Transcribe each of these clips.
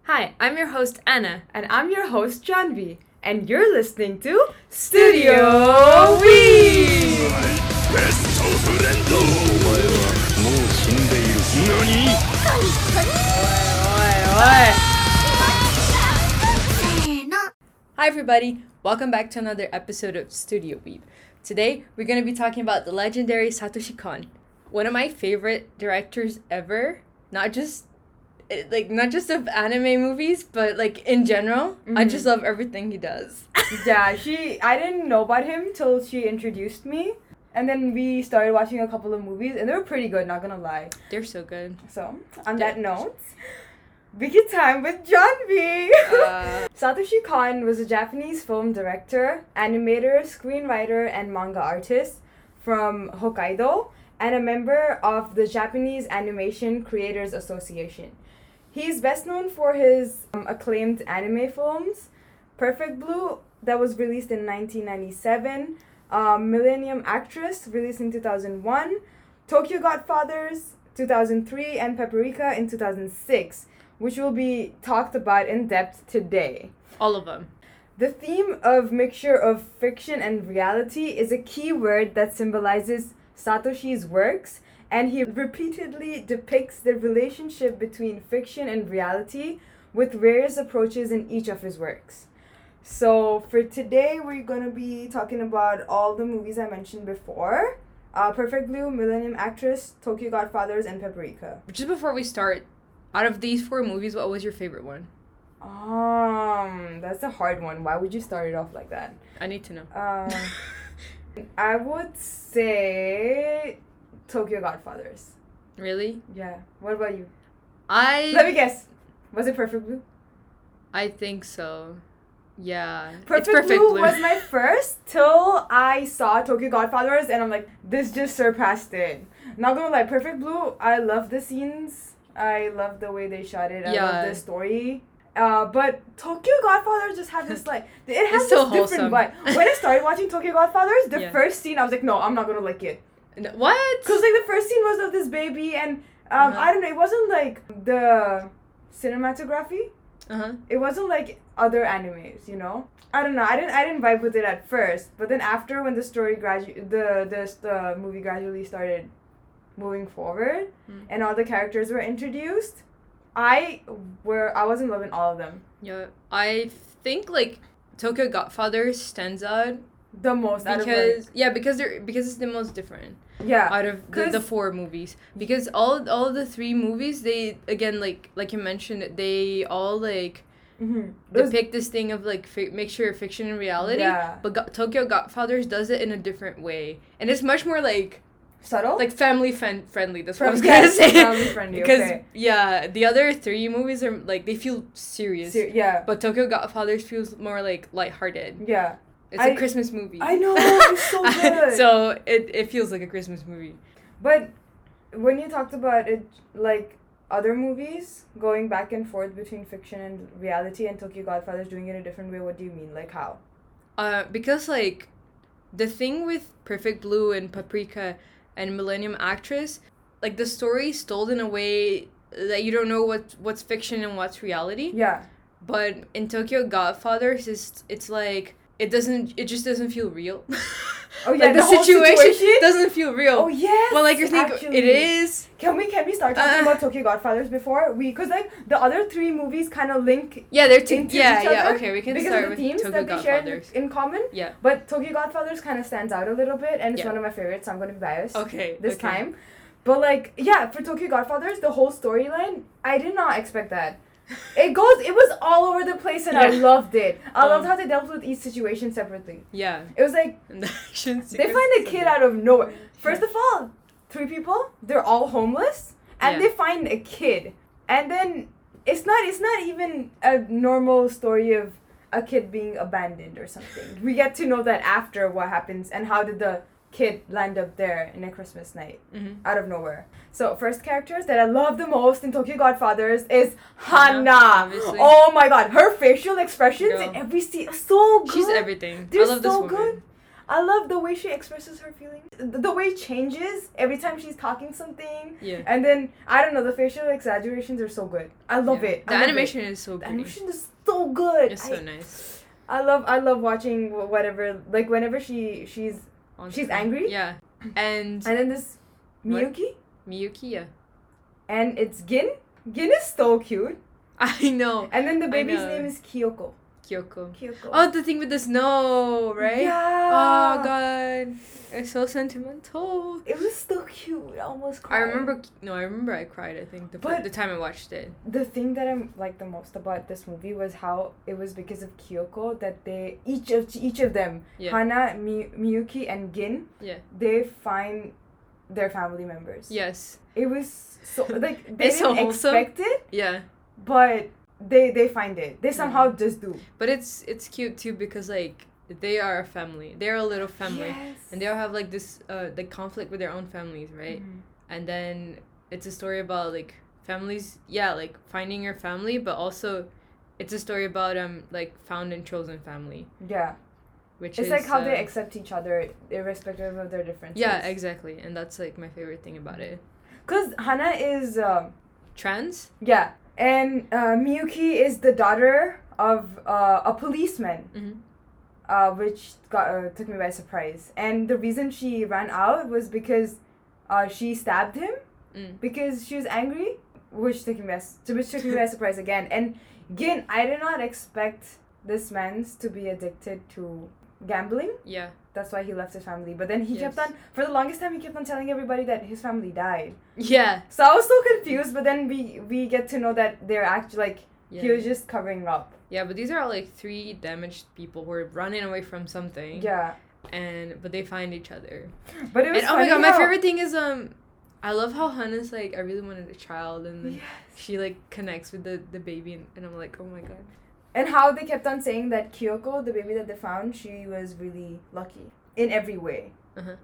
Hi, I'm your host Anna. And I'm your host Janvi. And you're listening to Studio Weeb! Hi everybody, welcome back to another episode of Studio Weeb. Today, we're going to be talking about the legendary Satoshi Kon. One of my favorite directors ever, not just of anime movies, but in general. Mm-hmm. I just love everything he does. Yeah, I didn't know about him till she introduced me. And then we started watching a couple of movies, and they were pretty good, not gonna lie. They're so good. So, on that note, begin time with Janvi! Satoshi Kon was a Japanese film director, animator, screenwriter, and manga artist from Hokkaido, and a member of the Japanese Animation Creators Association. He's best known for his acclaimed anime films, Perfect Blue, that was released in 1997, Millennium Actress, released in 2001, Tokyo Godfathers, 2003, and Paprika in 2006, which will be talked about in depth today. All of them. The theme of mixture of fiction and reality is a key word that symbolizes Satoshi's works, and he repeatedly depicts the relationship between fiction and reality with various approaches in each of his works. So for today, we're going to be talking about all the movies I mentioned before. Perfect Blue, Millennium Actress, Tokyo Godfathers, and Paprika. Just before we start, out of these 4 movies, what was your favorite one? That's a hard one. Why would you start it off like that? I need to know. I would say Tokyo Godfathers. Really? Yeah. What about you? Let me guess. Was it Perfect Blue? I think so. Yeah. Perfect Blue was my first till I saw Tokyo Godfathers, and I'm like, this just surpassed it. Not gonna lie, Perfect Blue, I love the scenes. I love the way they shot it. I love the story. But Tokyo Godfathers just had this it has so this different vibe. When I started watching Tokyo Godfathers, the first scene I was like, no, I'm not gonna like it. What? Because the first scene was of this baby, and I don't know, it wasn't like the cinematography. It wasn't like other animes, you know. I don't know. I didn't vibe with it at first, but then after when the story the movie gradually started moving forward, and all the characters were introduced, I was in love with all of them. Yeah, I think Tokyo Godfathers stands out the most because it's the most different. Yeah. Out of the 4 movies, because all of the 3 movies, they again like you mentioned, they all depict this thing of mixture of fiction and reality. Yeah. But Tokyo Godfathers does it in a different way, and it's much more subtle, family friendly. That's what I was gonna say. Family friendly. Because the other 3 movies are they feel serious. But Tokyo Godfathers feels more lighthearted. Yeah. It's a Christmas movie. I know, it's so good. So it feels like a Christmas movie. But when you talked about it, other movies going back and forth between fiction and reality, and Tokyo Godfathers doing it a different way, what do you mean? How? Because the thing with Perfect Blue and Paprika and Millennium Actress, the story is told in a way that you don't know what's fiction and what's reality. Yeah. But in Tokyo Godfathers, it's it just doesn't feel real. Oh yeah, the situation doesn't feel real. Oh yes. Well, you're thinking it is. Can we start talking about Tokyo Godfathers before because the other 3 movies kind of link. Yeah, they're into each other. Okay, we can because start of the with themes Tokyo that they share Godfathers in common. Yeah. But Tokyo Godfathers kind of stands out a little bit, and it's one of my favorites. So I'm gonna be biased. Okay. This time, but for Tokyo Godfathers, the whole storyline, I did not expect that. It was all over the place, and I loved it. I loved how they dealt with each situation separately. Yeah. It was they find a kid out of nowhere. First of all, 3 people, they're all homeless, and they find a kid. And then it's not even a normal story of a kid being abandoned or something. We get to know that after what happens and how did the kid land up there in a Christmas night out of nowhere. So first characters that I love the most in Tokyo Godfathers is Hana. Obviously. Oh my god, her facial expressions in every scene are so good. She's everything. They're I love so this woman. good. I love the way she expresses her feelings. The way it changes every time she's talking something. Yeah. And then, I don't know, the facial exaggerations are so good. I love it. The animation is so The good. animation is so good. It's so nice. I love watching whatever, like whenever she's Screen. angry. Yeah. And then this What? Miyuki. Miyuki, yeah. And it's Gin. Gin is so cute. I know. And then the baby's know. name is Kyoko. Kyoko. Kyoko. Oh, the thing with the snow, right? Yeah. Oh god. It's so sentimental. It was so cute. I almost cried. I remember I cried, I think, the time I watched it. The thing that I like the most about this movie was how it was because of Kyoko that they each of them, Yeah. Hana, Miyuki, and Gin, Yeah. they find their family members. Yes. It was so like they It's so didn't wholesome. expect it, Yeah. but they find it. They somehow just do. But it's cute too because like they are a family. They're a little family. Yes. And they all have like this like conflict with their own families, right? Mhm. And then it's a story about like families, like finding your family, but also it's a story about like found and chosen family, Yeah. which It's is like how they accept each other irrespective of their differences. yeah, exactly. And that's like my favorite thing about it. Cause Hana is Trans? yeah, and Miyuki is the daughter of a policeman. Mm-hmm. Which took me by surprise. And the reason she ran out was because she stabbed him because she was angry, which took me by surprise again. And again, I did not expect this man to be addicted to gambling. Yeah. That's why he left his family. But then he Yes. kept on, for the longest time, he kept on telling everybody that his family died. Yeah. So I was so confused, but then we get to know that they're actually, like, Yeah. he was just covering up. Yeah, but these are all like 3 damaged people who are running away from something. Yeah. But they find each other. But it was And oh my funny god, my how- favorite thing is I love how Hana's like I really wanted a child, and then Yes. she like connects with the baby, and I'm like, oh my god. And how they kept on saying that Kyoko, the baby that they found, she was really lucky in every way. Uh-huh.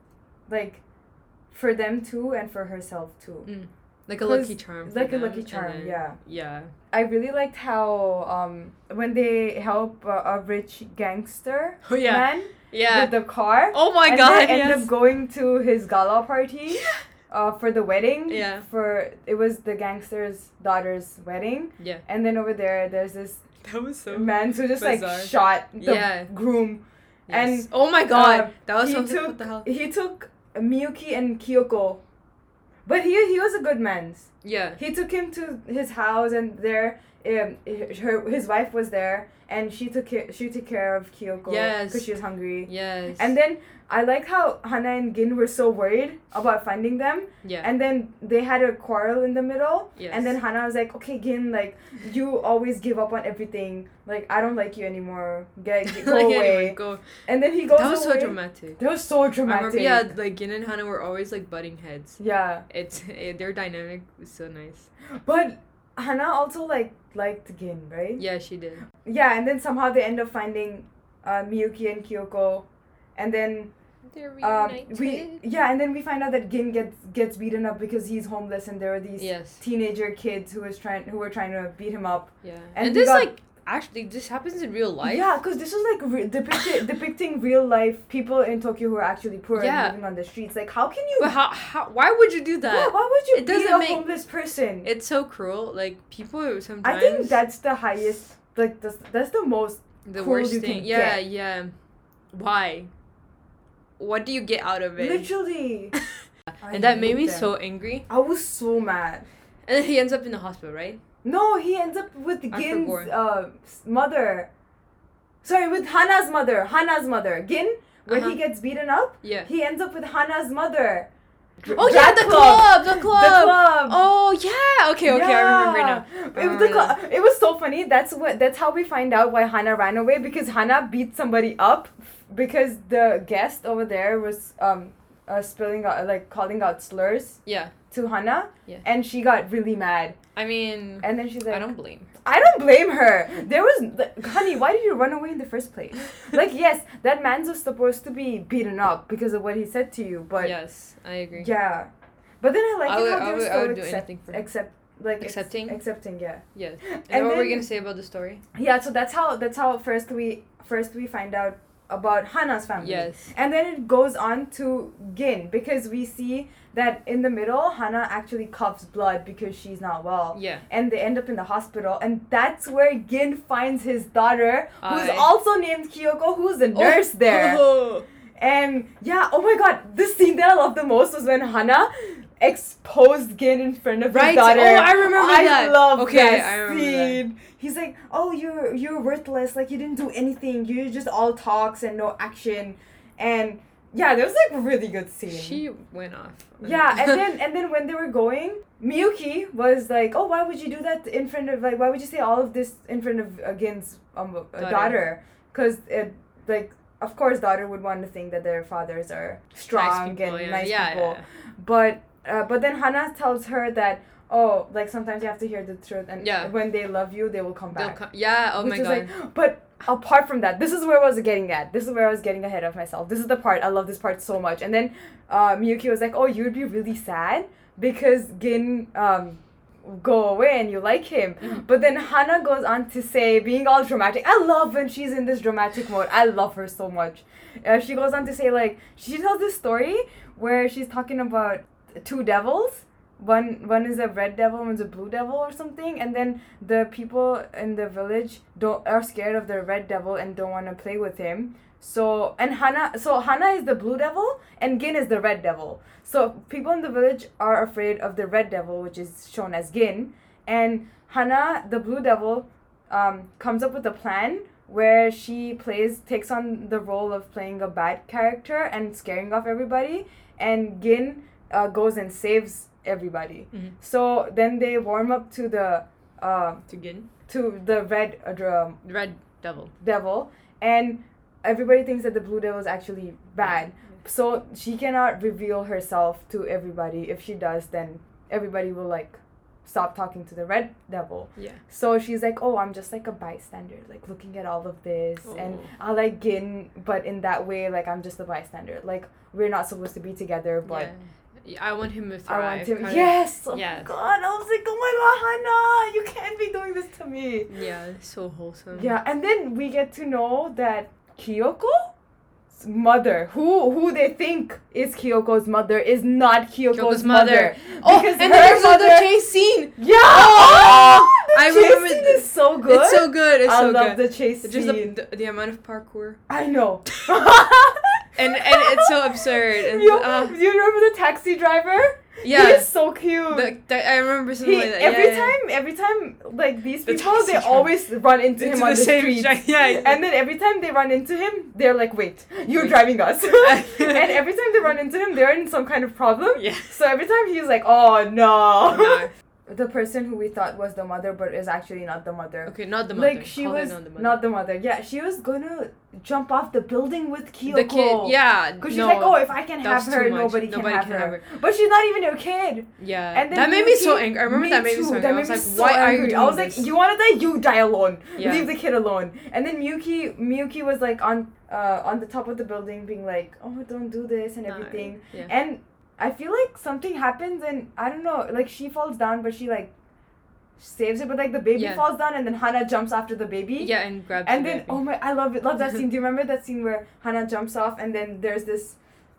Like, for them too and for herself too. Like a 'Cause- lucky charm. for like a them, lucky and charm, then- yeah. Yeah. I really liked how when they help a rich gangster Oh yeah. man Yeah. with the car. Oh my and god. they end Yes. up going to his gala party for the wedding. Yeah. It was the gangster's daughter's wedding. Yeah. And then over there's this That was so. man who just bizarre. like shot the Yeah. groom. Yes. and, oh my god, that was he so took what the hell? he took Miyuki and Kyoko, but he was a good man. Yeah. He took him to his house, and there, his wife was there, and she took care of Kyoko Yes. because she was hungry. Yes. And then I like how Hana and Gin were so worried about finding them, yeah. and then they had a quarrel in the middle. Yes. And then Hana was like, "Okay, Gin, like you always give up on everything. Like I don't like you anymore. Go Like, away." anyway, go. And then he goes That was so away. dramatic. That was so I dramatic. remember, yeah, like Gin and Hana were always like butting heads. Yeah. Their dynamic was so nice. But Hana also liked Gin, right? Yeah, she did. Yeah, and then somehow they end up finding Miyuki and Kyoko, and then They're and then we find out that Gin gets beaten up because he's homeless, and there are these Yes. teenager kids who were trying to beat him up. Yeah. And And we this got- like actually this happens in real life. Yeah, because this was like depicting real life people in Tokyo who are actually poor Yeah. and living on the streets. Like, how can you? But how why would you do that? Yeah, why would you It beat doesn't a make- homeless person? It's so cruel. Like people sometimes I think that's the highest. Like that's the most. the cruel worst you thing. can Yeah, get. yeah. Why? What do you get out of it? Literally. I And that made me hate them. so angry. I was so mad. And then he ends up in the hospital, right? No, he ends up with Gin's forgot. mother. Sorry, with Hana's mother. Hana's mother. Gin, when Uh-huh. he gets beaten up, Yeah. he ends up with Hana's mother. Oh yeah, That the club. The club. Oh yeah. Okay, I remember now. It was so funny. That's how we find out why Hana ran away, because Hana beat somebody up because the guest over there was spilling out, like calling out slurs Yeah. to Hana. Yeah. And she got really mad. I mean, And then she's like, I don't blame. I don't blame her. There was, honey, why did you run away in the first place? Like, yes, that man's was supposed to be beaten up because of what he said to you, but Yes, I agree. yeah. But then I like I it would- how I they were would- I so would do anything for him. Accepting? accepting, yeah. Yes. And And what were we then- gonna say about the story? Yeah, so that's how first we find out about Hana's family. Yes. And then it goes on to Gin, because we see that in the middle, Hana actually coughs blood because she's not well. Yeah. And they end up in the hospital, and that's where Gin finds his daughter, who's Aye. also named Kyoko, who's a nurse there. Oh. And yeah, oh my god, the scene that I loved the most was when Hana exposed Gin in front of his Right. daughter. Oh, I remember that. I love Okay, that I remember scene. He's like, oh, you're worthless. Like, you didn't do anything. You're just all talks and no action. And yeah, there was like a really good scene. She went off. Yeah, and then when they were going, Miyuki was like, oh, why would you do that in front of, like, why would you say all of this in front of Gin's daughter? Because like, of course, daughter would want to think that their fathers are strong people, and yeah. nice Yeah, people. yeah. But then Hana tells her that, oh, like, sometimes you have to hear the truth, and when they love you, they will come back. Oh Which my is god. like, but apart from that, this is where I was getting at. This is where I was getting ahead of myself. This is the part, I love this part so much. And then Miyuki was like, oh, you'd be really sad because Gin go away and you like him. Mm-hmm. But then Hana goes on to say, being all dramatic, I love when she's in this dramatic mode. I love her so much. She goes on to say, like, she tells this story where she's talking about two devils. One is a red devil, one's a blue devil or something, and then the people in the village are scared of the red devil and don't want to play with him. So Hana is the blue devil and Gin is the red devil. So people in the village are afraid of the red devil, which is shown as Gin, and Hana, the blue devil, comes up with a plan where she takes on the role of playing a bad character and scaring off everybody, and Gin goes and saves everybody. Mm-hmm. So then they warm up to the red devil, and everybody thinks that the blue devil is actually bad. So she cannot reveal herself to everybody. If she does, then everybody will like stop talking to the red devil. Yeah. So she's like, oh, I'm just like a bystander, like looking at all of this, and I like Gin, but in that way, like, I'm just a bystander. Like, we're not supposed to be together, but I want him to thrive. I want him. Yes. Oh yeah. my god. I was like, oh my god, Hana, you can't be doing this to me. Yeah, it's so wholesome. Yeah, and then we get to know that Kyoko's mother, who they think is Kyoko's mother, is not Kyoko's mother. Oh, and then there's the chase scene. Yeah. Oh, the I chase remember. Scene is so good. It's so good. It's I so love good. the chase scene. Just the amount of parkour. I know. and it's so absurd. And, you remember the taxi driver? Yeah. He's so cute. I remember something like that. Every time, like, these people, they always run into him on the street. Yeah. And then every time they run into him, they're like, wait, you're driving us. And every time they run into him, they're in some kind of problem. Yeah. So every time he's like, oh, no. The person who we thought was the mother, but is actually not the mother. Okay, not the mother. Like, she was not the mother. Yeah, she was gonna jump off the building with Kyoko. The kid, yeah. Because she's like, oh, if I can have her, nobody can have her. But she's not even your kid. Yeah. And then that made me so angry. I remember that made me so angry. I was like, why are you doing this? I was like, you want to die? You die alone. Yeah. Leave the kid alone. And then Miyuki was like on the top of the building being like, oh, don't do this and everything. Yeah. And I feel like something happens and I don't know, like she falls down, but she like saves it, but like the baby falls down and then Hana jumps after the baby. Yeah, and grabs and the then baby. oh my, I love that scene. Do you remember that scene where Hana jumps off and then there's this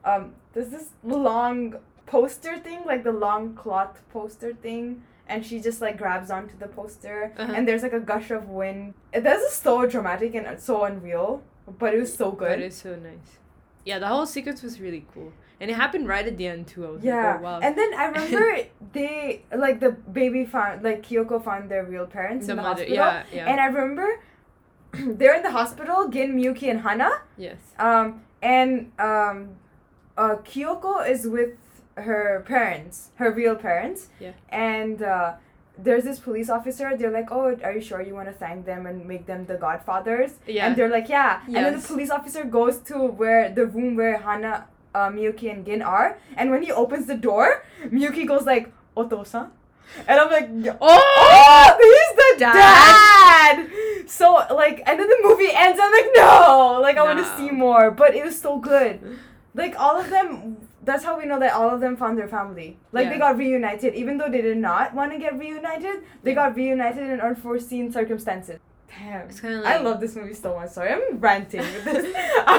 long poster thing, like the long cloth poster thing, and she just like grabs onto the poster and there's like a gush of wind. That is so dramatic and so unreal, but it was so good. That is so nice. Yeah, the whole sequence was really cool. And it happened right at the end too. I was like, oh, wow. And then I remember they, like, the baby found, like, Kyoko found their real parents in the hospital. Yeah. And I remember they're in the hospital, Gin, Miyuki, and Hana. Yes. Kyoko is with her parents, her real parents. Yeah. And there's this police officer. They're like, oh, are you sure you want to thank them and make them the godfathers? Yeah. And they're like, yeah. Yes. And then the police officer goes to the room where Hana, Miyuki and Gin are, and when he opens the door, Miyuki goes like, Oto-san? And I'm like, oh, he's the dad! So, like, and then the movie ends, I'm like, no! Like, I want to see more, but it was so good. Like, all of them, that's how we know that all of them found their family. Like, they got reunited, even though they did not want to get reunited, they got reunited in unforeseen circumstances. Damn. It's kind of like I love this movie so much. Sorry, I'm ranting with this.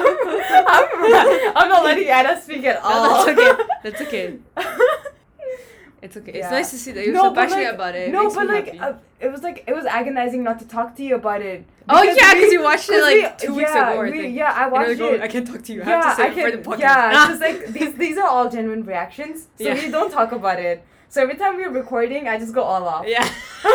I'm not letting Anna speak at all. No, that's okay. That's okay. It's okay. It's nice to see that you're so passionate about it. No, but like, it was agonizing not to talk to you about it. Oh yeah, because you watched it like 2 weeks ago, I think. Yeah, I watched it. I can't talk to you. I have to say it for the podcast. Yeah, because like these are all genuine reactions, so we don't talk about it. So every time we're recording, I just go all off. Yeah.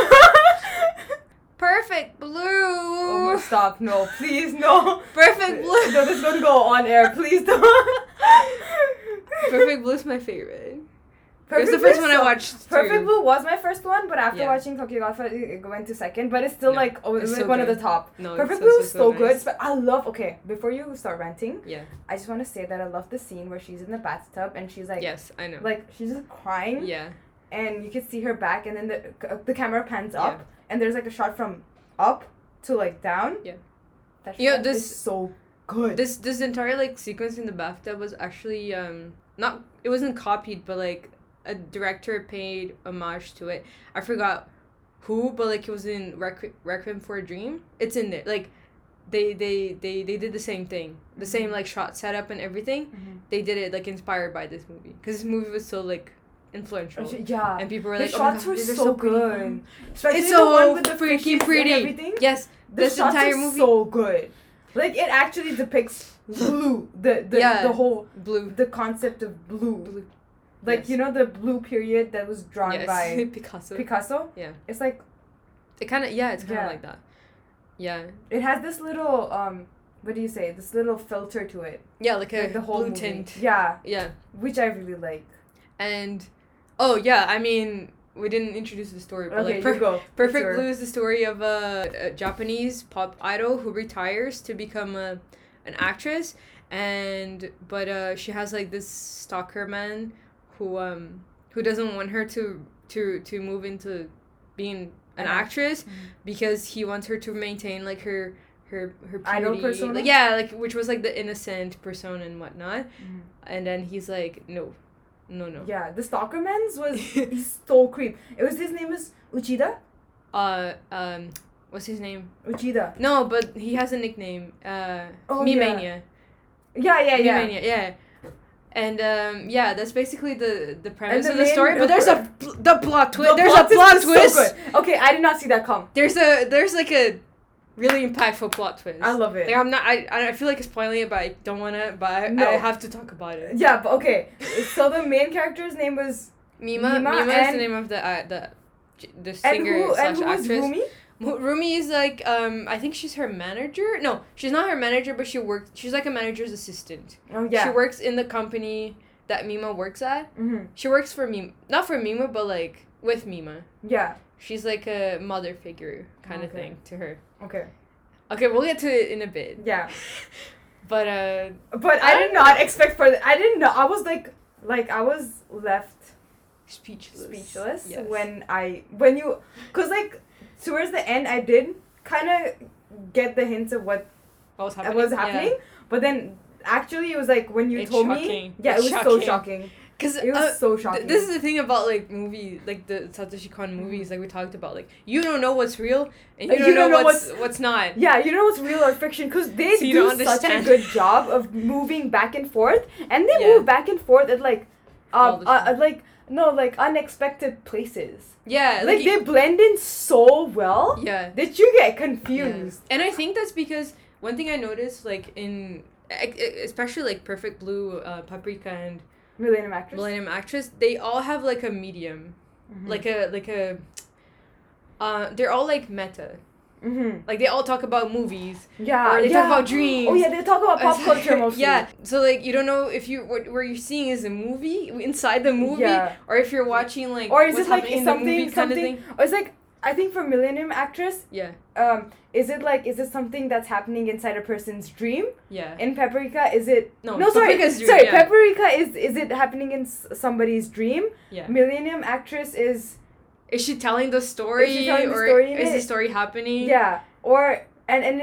Perfect Blue. Oh my, stop! No, please, no. Perfect Blue. No, this don't go on air. Please don't. Perfect Blue is my favorite. Perfect it was the first one I watched. Perfect Blue was my first one, but after Yeah. watching Tokyo Godfather, it went to second. But it's still No, like, it's like so one good. of the top. No, Perfect it's Blue is so nice. good. But I love. Okay, before you start ranting, Yeah. I just want to say that I love the scene where she's in the bathtub and she's like, Yes, I know. like she's just crying. Yeah. And you can see her back, and then the camera pans up, and there's like a shot from up to like down. Yeah. That Yeah, shot is so good. This entire like sequence in the bathtub was actually not, it wasn't copied, but like a director paid homage to it. I forgot who, but like it was in Requiem for a Dream. It's in there. Like they did the same thing, the same like shot setup and everything. Mm-hmm. They did it like inspired by this movie because this movie was so like influential. Yeah. And people were The like, shots oh my God, were these are so pretty." good. Especially It's the one so with the freaking fishes pretty. and everything. Yes, The this shots entire are movie so good. Like it actually depicts blue. The whole blue. the concept of blue. Blue. Like Yes. you know the blue period that was drawn Yes. by Picasso. Picasso? Yeah. It's like It kind of it's kind of Yeah. like that. Yeah. it has this little what do you say? This little filter to it. Yeah, like a Like the whole blue movie. tint. Yeah. Yeah. Which I really like. And oh yeah, I mean we didn't introduce the story, but Okay, like you go. Perfect Sure. Blue is the story of a Japanese pop idol who retires to become an actress, but she has like this stalker man who doesn't want her to move into being an actress because he wants her to maintain like her purity. Idol persona? Like, yeah, like which was like the innocent persona and whatnot. Mhm. And then he's like, no. Yeah, the stalker man's was he's so creep. His name is Uchida? What's his name? Uchida. No, but he has a nickname. Oh, Mimania. Yeah. Mimania, yeah. And that's basically the premise the of the main- story. But there's the plot twist. The There's plot a plot is twist. So good. Okay, I did not see that come. There's like a really impactful plot twist. I love it. Like I'm not. I feel like spoiling it, but I don't wanna. But No. I have to talk about it. Yeah, but okay. So the main character's name was Mima Mima is the and- name of the and singer who slash was actress. Rumi? Rumi is like I think she's her manager. No, she's not her manager, but she's like a manager's assistant. Oh yeah. She works in the company that Mima works at. Mm-hmm. She works for Mima, not for Mima, but like with Mima. Yeah. She's like a mother figure kind of Okay. thing to her. Okay. Okay, we'll get to it in a bit. Yeah. But I did not expect for I didn't know. I was like I was left speechless Yes. when you cuz like towards the end I did kind of get the hints of what What was was happening, but then actually it was like when you It's told shocking. me, yeah, It's it was so shocking. shocking. Because It was so shocking. this is the thing about like movies, like the Satoshi Kon movies, like we talked about. Like you don't know what's real, and you don't know what's not. Yeah, you know what's real or fiction because they So you do don't such a understand. good job of moving back and forth, and they Yeah. move back and forth at like, All the time. like unexpected places. Yeah, Like they blend in so well yeah. that you get confused. And I think that's because one thing I noticed, like in especially like Perfect Blue, Paprika, and Millennium Actress. Millennium Actress, they all have like a medium, Mhm. like a. They're all like meta. Mm-hmm. Like they all talk about movies, Yeah. or they yeah. talk about dreams. Oh yeah, they talk about pop culture mostly. Yeah, so like you don't know if what you're seeing is a movie inside the movie, Yeah. or if you're watching like Or is what's it like happening in the movie something kind of something? thing. Or it's like I think for Millennium Actress, Yeah, is it something that's happening inside a person's dream? yeah. In Paprika, is it No, sorry, Paprika's dream, sorry. yeah. Paprika is it happening in somebody's dream? Yeah. Millennium Actress is Is she telling the story, Is she telling the or story in is the it? story happening? yeah, or and in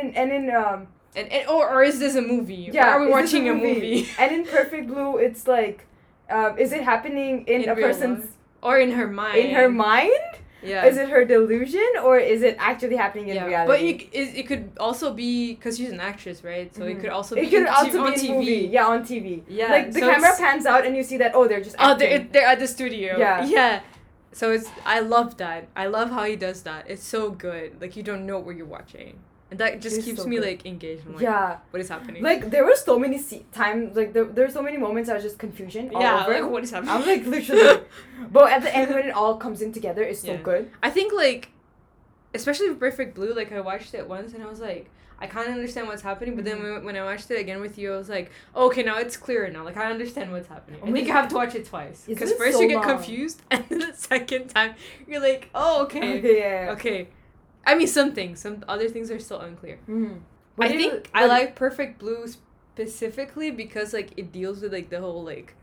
And or is this a movie? yeah, Or are we is this watching a movie? And in Perfect Blue, it's like, is it happening in a real person's life? Or in her mind? in her mind? Yeah. Is it her delusion or is it actually happening in reality? But it could also be because she's an actress, right? So it could also it be could also on be TV. in movie. Yeah, on TV. Yeah. Like the so camera pans out and you see that they're just acting. they're at the studio. Yeah. Yeah. So I love that. I love how he does that. It's so good. Like you don't know what you're watching. And that just It's keeps so me good. like engaged. I'm like, Yeah. what is happening? Like there were so many times, like there were so many moments I was just confusion all yeah, over. like what is happening? I was like literally, but at the end when it all comes in together, it's so Yeah. good. I think like, especially with Perfect Blue, like I watched it once and I was like, I kind of understand what's happening, but then when I watched it again with you, I was like, oh, okay, now it's clearer now. Like I understand what's happening. I think you have to watch it twice because Isn't it first so you get long? confused, and then the second time you're like, oh, okay, Yeah. okay. I mean, some other things are still unclear. Mm-hmm. I think I like Perfect Blue specifically because like it deals with like the whole like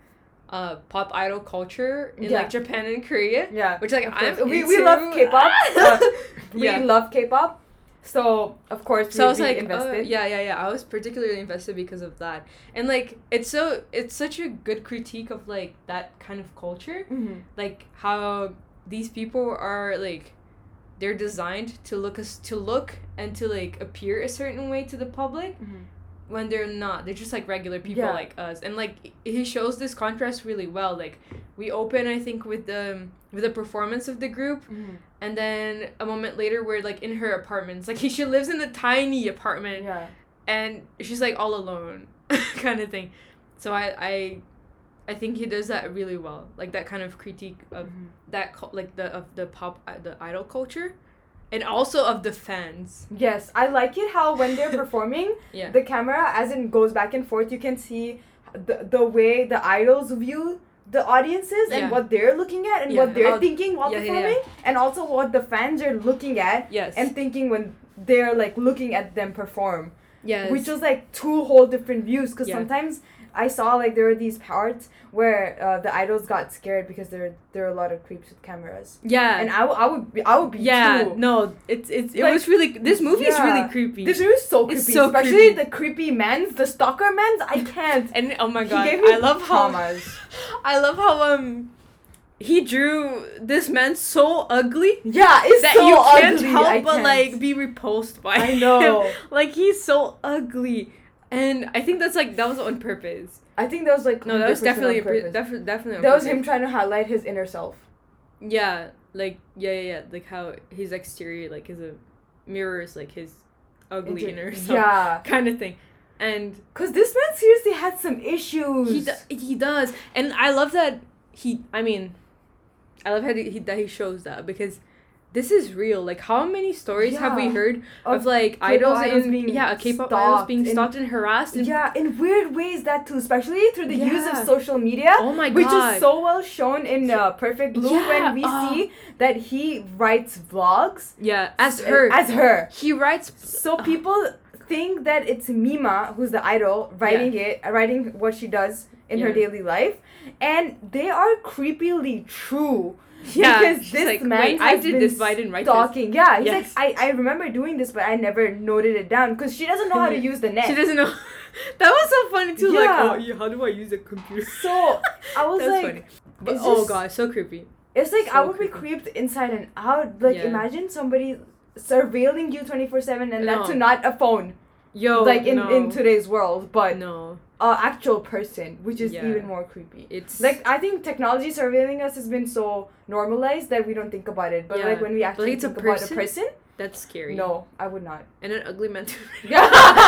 pop idol culture in like Japan and Korea. Yeah. Which like we love K-pop. We Yeah. love K-pop. So of course So I was we'd be like, invested. yeah. I was particularly invested because of that, and like it's such a good critique of like that kind of culture, Mm-hmm. like how these people are like, they're designed to look and to like appear a certain way to the public Mm-hmm. when they're not. They're just like regular people Yeah. like us, and like he shows this contrast really well. Like we open, I think, with the performance of the group. Mm-hmm. And then a moment later, we're like in her apartment. It's like she lives in a tiny apartment, Yeah. and she's like all alone, kind of thing. So I think he does that really well, like that kind of critique of that like the idol culture, and also of the fans. Yes, I like it how when they're performing, Yeah. the camera as in goes back and forth. You can see the way the idols view the audiences and Yeah. what they're looking at and Yeah, what they're how- thinking while yeah, performing, and also what the fans are looking at Yes. and thinking when they're like looking at them perform. Yes. Which was like two whole different views, because Yeah. sometimes I saw like there were these parts where the idols got scared because there are a lot of creeps with cameras, Yeah. and I would be yeah. too. No, it Like, was really, this movie is really yeah. creepy. This movie is so creepy, It's so especially creepy. the creepy mans, the stalker mans. I can't. And oh my god, He gave me I love how traumas. I love how he drew this man so ugly Yeah, it's that so you can't ugly. help I but can't. like be repulsed by I know. him. Like he's so ugly, and I think that was on purpose. I think that was like No, that was 100% definitely on purpose. definitely on That was purpose. him trying to highlight his inner self. Yeah, like yeah, like how his exterior like is a mirrors like his ugly inner self, Yeah, kind of thing, and because this man seriously had some issues. he does, and I love that I love how he shows that, because this is real. Like, how many stories have we Yeah. heard of Of like K-pop idols being K-pop idols being stalked stalked and harassed? And, Yeah, in weird ways that too, especially through the use of Yeah. social media. oh my god! Which is so well shown in Perfect Blue, Yeah, when we see that he writes vlogs yeah, as her. As her. He writes. So people think that it's Mima, who's the idol, writing what she does in her Yeah. daily life, and they are creepily true. Yeah, Because she's this like, man wait, I has did been this, but I didn't write this. stalking. Yeah, he's Yes. like, I remember doing this, but I never noted it down because she doesn't know how to use the net. She doesn't know. That was so funny too. Like, Yeah. oh, yeah, how do I use a computer? So I was That's like, funny. But it's oh just- god, so creepy. it's like So I would be creepy. creeped inside and out. Like, Yeah. imagine somebody surveilling you 24/7, and No. that's not a phone. Yo, Like in no. today's world, but no, an actual person, which is Yeah. even more creepy. it's Like, I think technology surveilling us has been so normalized that we don't think about it. But Yeah. like when we actually it's a think about a person? person, that's scary. no, I would not. And an ugly man too. Yeah.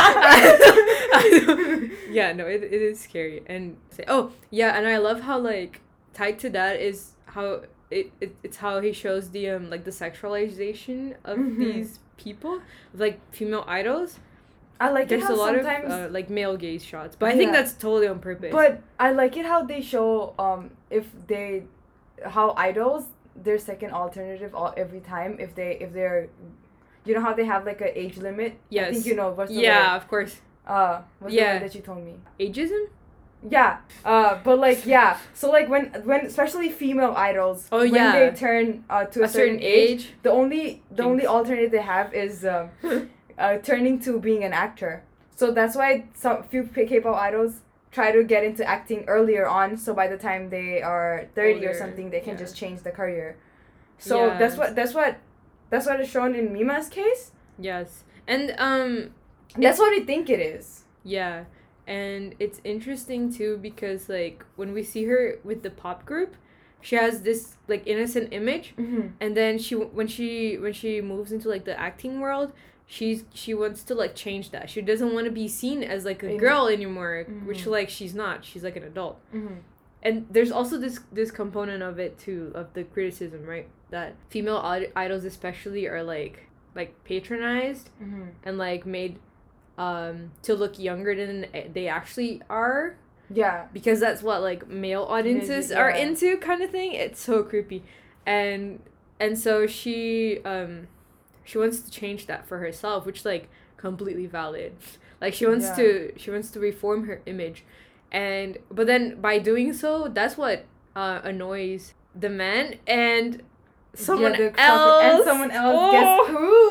Yeah, no, it is scary. And and I love how like tied to that is how it's how he shows the like the sexualization of Mhm. these people, like female idols. I like it There's how a lot sometimes, of like male gaze shots, but I think Yeah. that's totally on purpose. but I like it how they show how idols, their second alternative every time if they're, you know how they have like an age limit. Yes. I think you know what's the yeah, word? of course. What's the Yeah. word that you told me? Ageism. Yeah, but like, yeah, so like when especially female idols, Oh, when yeah. they turn to a certain age, the only Jinx. alternative they have is turning to being an actor. So that's why few K-pop idols try to get into acting earlier on, so by the time they are 30 or Older, something, they can yeah. just change the career. So Yeah. that's what is shown in Mima's case. Yes. And That's what we think it is. yeah. And it's interesting too because like when we see her with the pop group, she has this like innocent image, Mm-hmm. and then when she moves into like the acting world, she wants to like change that. She doesn't want to be seen as like a girl anymore, which like she's not. She's like an adult. Mm-hmm. And there's also this component of it too, of the criticism, right? That female idols especially are like patronized Mm-hmm. and like made to look younger than they actually are, Yeah. because that's what like male audiences Yeah. are into, kind of thing. It's so creepy. And so she wants to change that for herself, which like completely valid. Like she wants to reform her image. And but then by doing so, that's what annoys the man and someone else. And someone else. Oh. Guess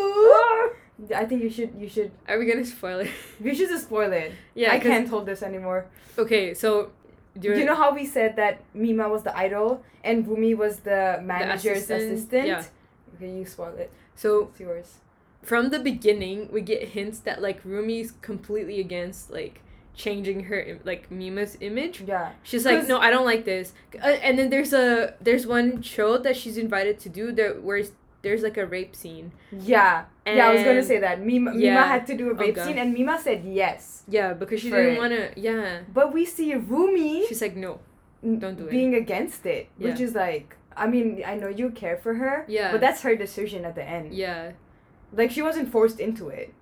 who? I think you should. Are we gonna spoil it? We should just spoil it. Yeah, I 'cause- can't hold this anymore. Okay, so You know how we said that Mima was the idol and Rumi was the manager's assistant? Yeah. Okay, you spoil it. So It's yours. from the beginning, we get hints that like Rumi's completely against like changing her like Mima's image. Yeah. She's like, 'Cause- no, I don't like this. And then there's one show that she's invited to do where there's like a rape scene. Yeah. Yeah, I was gonna And- say that. Mima Yeah. had to do a rape God. scene and Mima said yes. Yeah, because she For didn't it. want to. Yeah. But we see Rumi She's like, no, don't do it. being against it. Which Yeah. is like, I mean, I know you care for her. Yeah. But that's her decision at the end. Yeah. Like, she wasn't forced into it.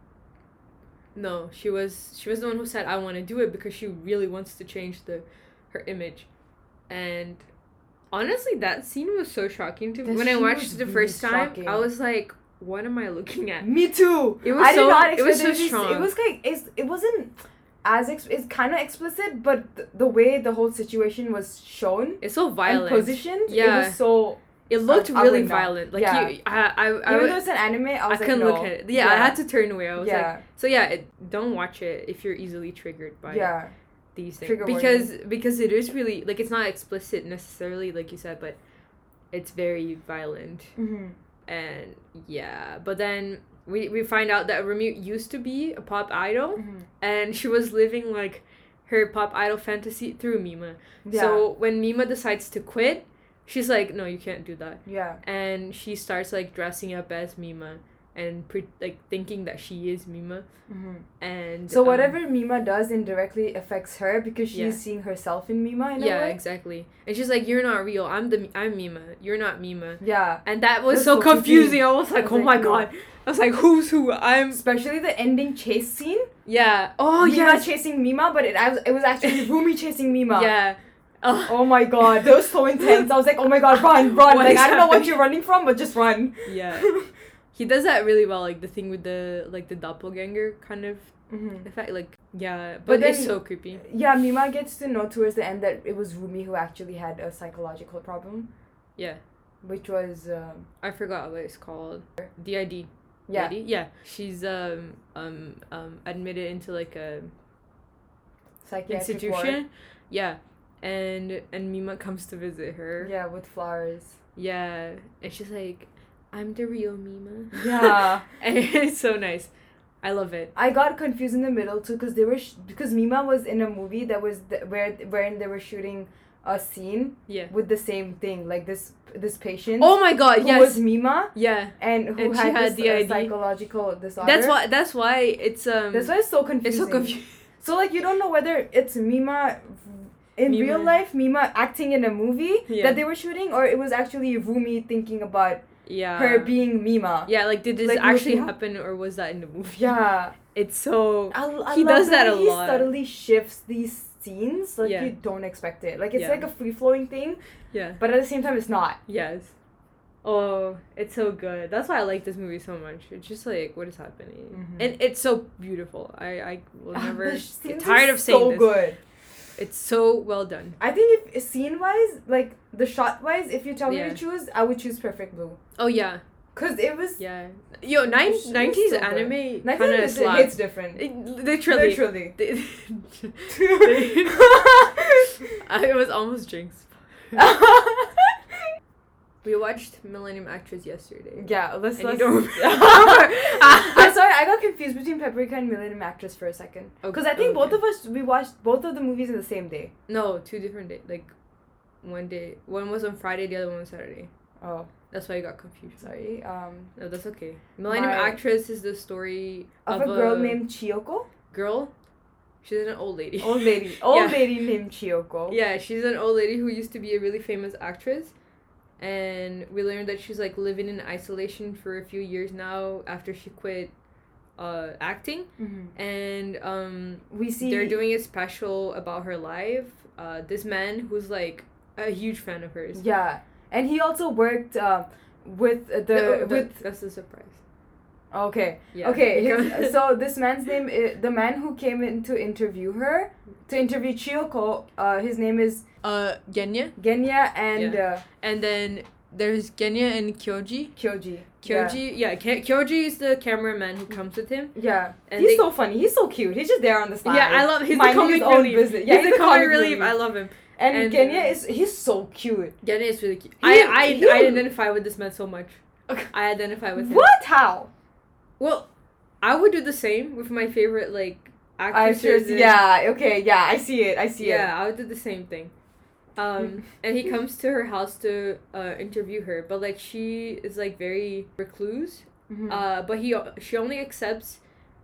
No, she was the one who said, I want to do it because she really wants to change her image. And honestly, that scene was so shocking to me. That When I scene watched was it the really first time, shocking. I was like, what am I looking at? Me too. It was I so- did not it was expect so it. strong. It was like it wasn't as it's kind of explicit, but the way the whole situation was shown It's so violent. and positioned, Yeah. it was so. It looked I really would not. violent. Like Yeah. Even though it's an anime, I I was like, couldn't no. look at it. Yeah, I had to turn away. I was like, Yeah. so yeah, don't watch it if you're easily triggered by Yeah. these things. Trigger Because it is really like, it's not explicit necessarily, like you said, but it's very violent. Mm-hmm. And yeah, but then we find out that Rumi used to be a pop idol, Mm-hmm. and she was living like her pop idol fantasy through Mima. Yeah. So when Mima decides to quit, she's like, no, you can't do that. Yeah. And she starts like dressing up as Mima and like thinking that she is Mima. Mm-hmm. And So whatever Mima does indirectly affects her because she's Yeah. seeing herself in Mima in a yeah, way. exactly. And she's like, you're not real. I'm Mima. You're not Mima. Yeah. And that was That's so so confusing. creepy. I was like, I was oh like, my no. god. I was like, who's who? I'm Especially the ending chase scene. yeah. Oh Mima yeah. chasing Mima, but it was actually Rumi chasing Mima. Yeah. Oh. Oh my god, that was so intense. I was like, oh my god, run. What Like, is I don't know what happening? you're running from, but just run. Yeah. He does that really well, like the thing with the doppelganger kind of Mm-hmm. effect. Like yeah, But but it's then- so creepy. Yeah, Mima gets to know towards the end that it was Rumi who actually had a psychological problem, Yeah. which was, I forgot what it's called. DID. yeah. DID? Yeah. She's admitted into like a Psychiatric institution. ward. Yeah. And Mima comes to visit her. Yeah, with flowers. Yeah. And she's like, I'm the real Mima. Yeah. And it's so nice. I love it. I got confused in the middle too because they were because Mima was in a movie that was wherein they were shooting a scene Yeah. with the same thing, like this patient Oh my god, who yes. was Mima Yeah. and who And she had had this DID. psychological disorder. That's why it's That's why it's so confusing. it's so confusing. So like you don't know whether it's Mima in Mima. real life, Mima acting in a movie Yeah. that they were shooting, or it was actually Rumi thinking about Yeah. her being Mima. Yeah, like did this Like, actually looking- happen or was that in the movie? Yeah. It's so I He love does the that way a he lot. subtly shifts these scenes like Yeah. you don't expect it. Like it's Yeah. like a free flowing thing, yeah. but at the same time it's not. Yes. Oh, it's so good. That's why I like this movie so much. It's just like what is happening, Mhm. and it's so beautiful. I will never The get scenes tired are of saying so this. good. It's so well done. I think if scene wise, like the shot wise, if you tell me Yeah. to choose, I would choose Perfect Blue. Oh yeah, Cause it was yeah. Yo, It's 90s so good. anime 90s kind of it's slaps. different. Literally. Literally. It was almost Jinx. We watched Millennium Actress yesterday. Yeah, let's. And you don't remember. I'm sorry, I got confused between Paprika and Millennium Actress for a second. Because I think both of us, we watched both of the movies in the same day. No, 2 different days. Like, one day. One was on Friday, the other one was Saturday. Oh. That's why I got confused. Sorry. No, that's okay. Millennium Actress is the story of a girl named Chiyoko. Girl? She's an old lady. Old lady. Old lady named Chiyoko. Yeah, she's an old lady who used to be a really famous actress. And we learned that she's like living in isolation for a few years now after she quit acting. Mm-hmm. And we see they're doing a special about her life. This man who's like a huge fan of hers. Yeah. And he also worked with that's the surprise. Okay. Yeah. Okay. So this man's name is, the man who came in to interview Chiyoko. His name is Genya. Genya and and then there's Genya and Kyoji. Kyoji. Kyoji is the cameraman who comes with him. Yeah. And he's so funny. He's so cute. He's just there on the side. Yeah, I love. He's the comic relief. Business. Yeah, he's the comic relief. I love him. And Genya he's so cute. Genya is really cute. I identify with this man so much. Okay. I identify with him. What? How? Well, I would do the same with my favorite like actresses. Yeah. Okay. Yeah. I see it. Yeah, I would do the same thing. And he comes to her house to interview her, but like she is like very recluse. Mm-hmm. But she only accepts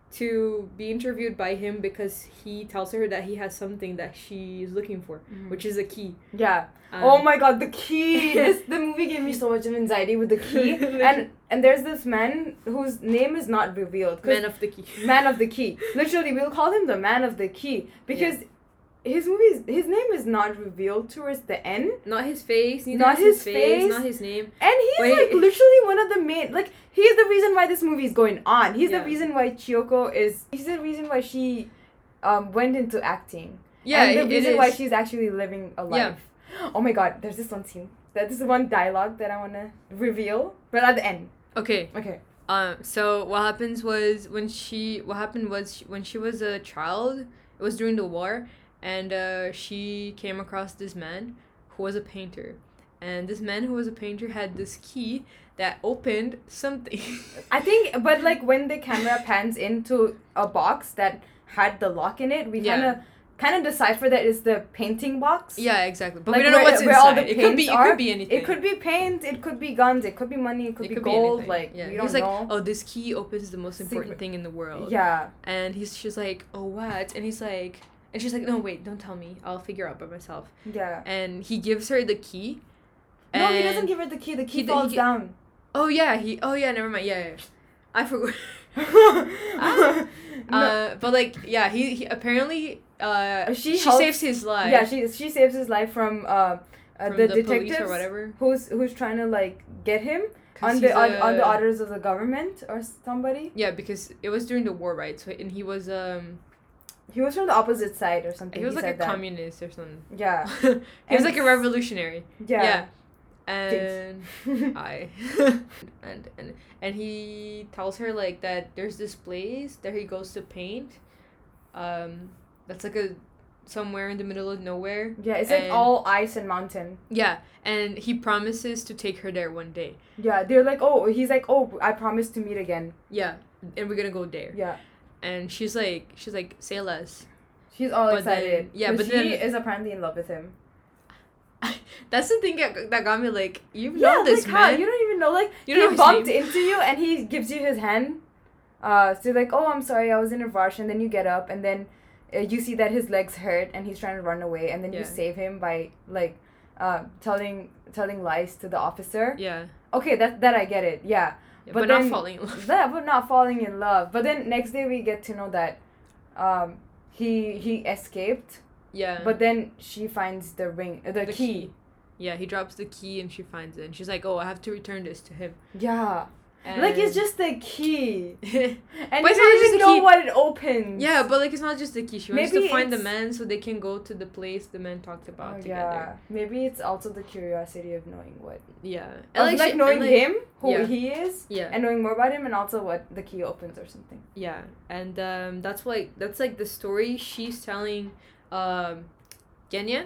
to be interviewed by him because he tells her that he has something that she's looking for, which is a key. Yeah. Oh my god, the key! The movie gave me so much of anxiety with the key. And there's this man whose name is not revealed. Man of the key. Man of the key. Literally, we'll call him the man of the key because his name is not revealed towards the end. Not his face. Not his face. Not his name. And he's like literally one of the main, like, he's the reason why this movie is going on. He's the reason why Chiyoko he's the reason why she went into acting. Yeah, and the reason why she's actually living a life. Yeah. Oh my god, there's this one scene. This is one dialogue that I want to reveal, but at the end. Okay. Okay. So what happened was when she was a child, it was during the war, and she came across this man who was a painter. And this man who was a painter had this key that opened something. I think, but like when the camera pans into a box that had the lock in it, we kind of decipher that it's the painting box. Yeah, exactly. But like we don't know what's inside. All the it could be anything. It could be paint, it could be guns, it could be money, it could be gold. Like, we don't know. Oh, this key opens the most important thing in the world. Yeah. And she's like, oh, what? And he's like, and she's like, no, wait, don't tell me. I'll figure out by myself. Yeah. And he gives her the key. No, he doesn't give her the key. The key falls down. Oh yeah, never mind. Yeah. I forgot. But like, yeah, he apparently she saves his life. Yeah, she saves his life from the detectives or whatever. Who's trying to like get him on the orders of the government or somebody. Yeah, because it was during the war, right? So and he was from the opposite side or something. He was like a communist or something. Yeah. He was like a revolutionary. Yeah. And and he tells her like that there's this place that he goes to paint, that's like somewhere in the middle of nowhere. Yeah, it's like all ice and mountain. Yeah, and he promises to take her there one day. Yeah, he's like, oh, I promise to meet again. Yeah, and we're gonna go there. Yeah. And she's like, say less. She's all excited. But she is apparently in love with him. That's the thing that got me like, you know this man. How? You don't even know, like, he bumped into you and he gives you his hand. So like, oh, I'm sorry, I was in a rush, and then you get up and then you see that his legs hurt and he's trying to run away, and then you save him by like telling lies to the officer. Yeah. Okay, that I get it. Yeah. But not falling in love. Yeah, but not falling in love. But then next day we get to know that he escaped. Yeah. But then she finds the ring, the key. Yeah, he drops the key and she finds it. And she's like, oh, I have to return this to him. Yeah. And like, it's just the key. And but you don't even know what it opens. Yeah, but like, it's not just the key. She wants to find the man so they can go to the place the man talked about together. Yeah. Maybe it's also the curiosity of knowing what. Yeah. And like knowing him, who he is. Yeah. And knowing more about him, and also what the key opens or something. Yeah. And that's like the story she's telling Genya.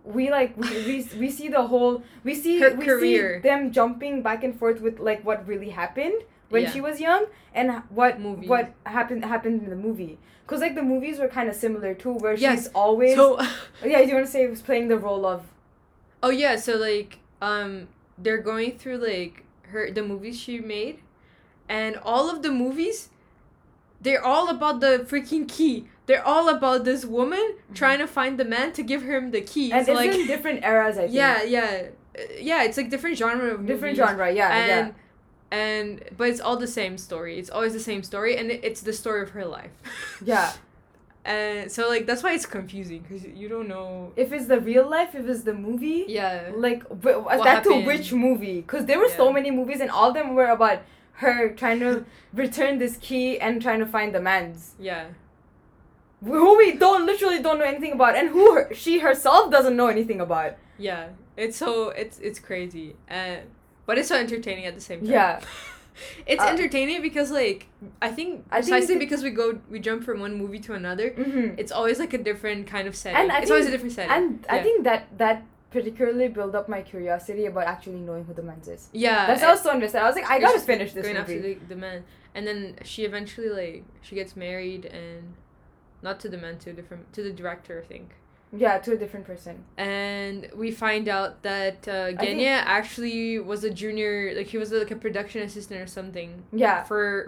we see the whole we see Her we career. see them jumping back and forth with like what really happened when Yeah. she was young and what Movie. what happened in the movie. Because like the movies were kind of similar too, where Yes. she's always So yeah, you want to say was playing the role of oh yeah, so like they're going through like the movies she made, and all of the movies, they're all about the freaking key. They're all about this woman trying to find the man to give him the key. and so, it's like in different eras. I think. yeah, it's like different genre of Different movies. genre. Yeah. And but it's all the same story. It's always the same story, and it's the story of her life. Yeah. And so like that's why it's confusing because you don't know. If it's the real life, if it's the movie. Yeah. Like What that to happened? which movie? Because there were so Yeah. many movies and all of them were about her trying to return this key and trying to find the man's Yeah. who we literally don't know anything about and who she herself doesn't know anything about. Yeah. It's crazy, but it's so entertaining at the same time. Yeah. It's entertaining because like I think I think precisely the- because we jump from one movie to another. Mm-hmm. It's always like a different kind of setting. And I It's always a think- different setting. And I Yeah. think that particularly built up my curiosity about actually knowing who the man's is. Yeah. That's why I was so invested. I was like, I It's gotta just finish this going movie. after the man, and then she eventually like she gets married and not to the man, to the director, I think. Yeah, to a different person. And we find out that think- Genya actually was a junior, like he was like a production assistant or something. Yeah. For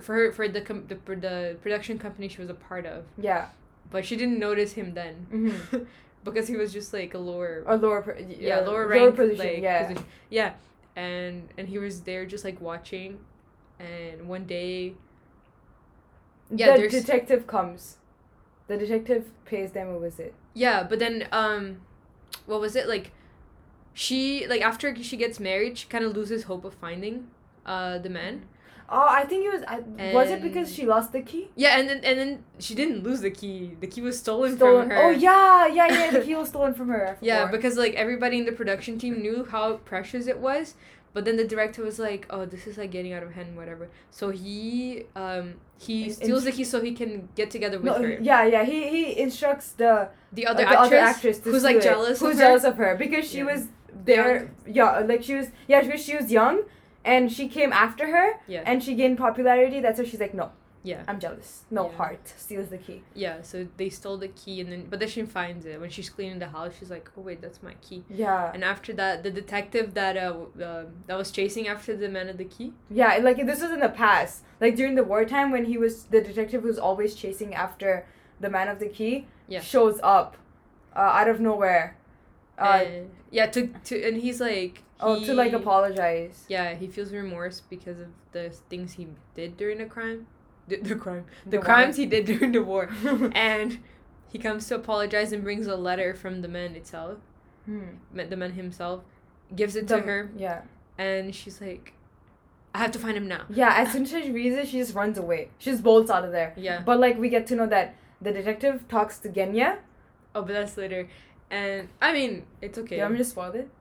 the production company she was a part of, Yeah. but she didn't notice him then Mm-hmm. because he was just like a lower, Or lower. lower rank, position. like, Yeah. position. Yeah, and he was there just like watching, and one day. Yeah, The there's- detective comes. The detective pays them a visit. Yeah, but then what was it like? She like after she gets married, she kind of loses hope of finding the man. Oh, I think it was. Was it because And- she lost the key? Yeah, and then she didn't lose the key. The key was stolen Stolen. from her. Oh yeah. The key was stolen from her. I Yeah, forgot. because like everybody in the production team knew how precious it was, but then the director was like, "Oh, this is like getting out of hand, whatever." So he steals the key so he can get together with her. Yeah. He instructs the The other other actress, actress to who's steal like it. jealous. Who's of jealous her. of her because she Yeah. was there. Yeah, like she was. Yeah, because she was young, and she came after her, Yeah. and she gained popularity. That's why she's like, no, Yeah. I'm jealous. No Yeah. heart steals the key. Yeah, so they stole the key but then she finds it when she's cleaning the house. She's like, "Oh wait, that's my key." Yeah. And after that, the detective that was chasing after the man of the key. Yeah, like this was in the past. Like during the wartime when he was the detective who's always chasing after the man of the key Yeah. shows up out of nowhere. And, yeah, and he's like To like apologize. Yeah, he feels remorse because of the things he did during the crime. The The crimes he did during the war. And he comes to apologize and brings a letter from the man itself. The man himself gives it to her, Yeah. and she's like, "I have to find him now." Yeah, as soon as she reads it, she just runs away. She just bolts out of there. Yeah. But like we get to know that the detective talks to Genya. Oh, but that's later. And I mean, it's okay. You want me to spoil it?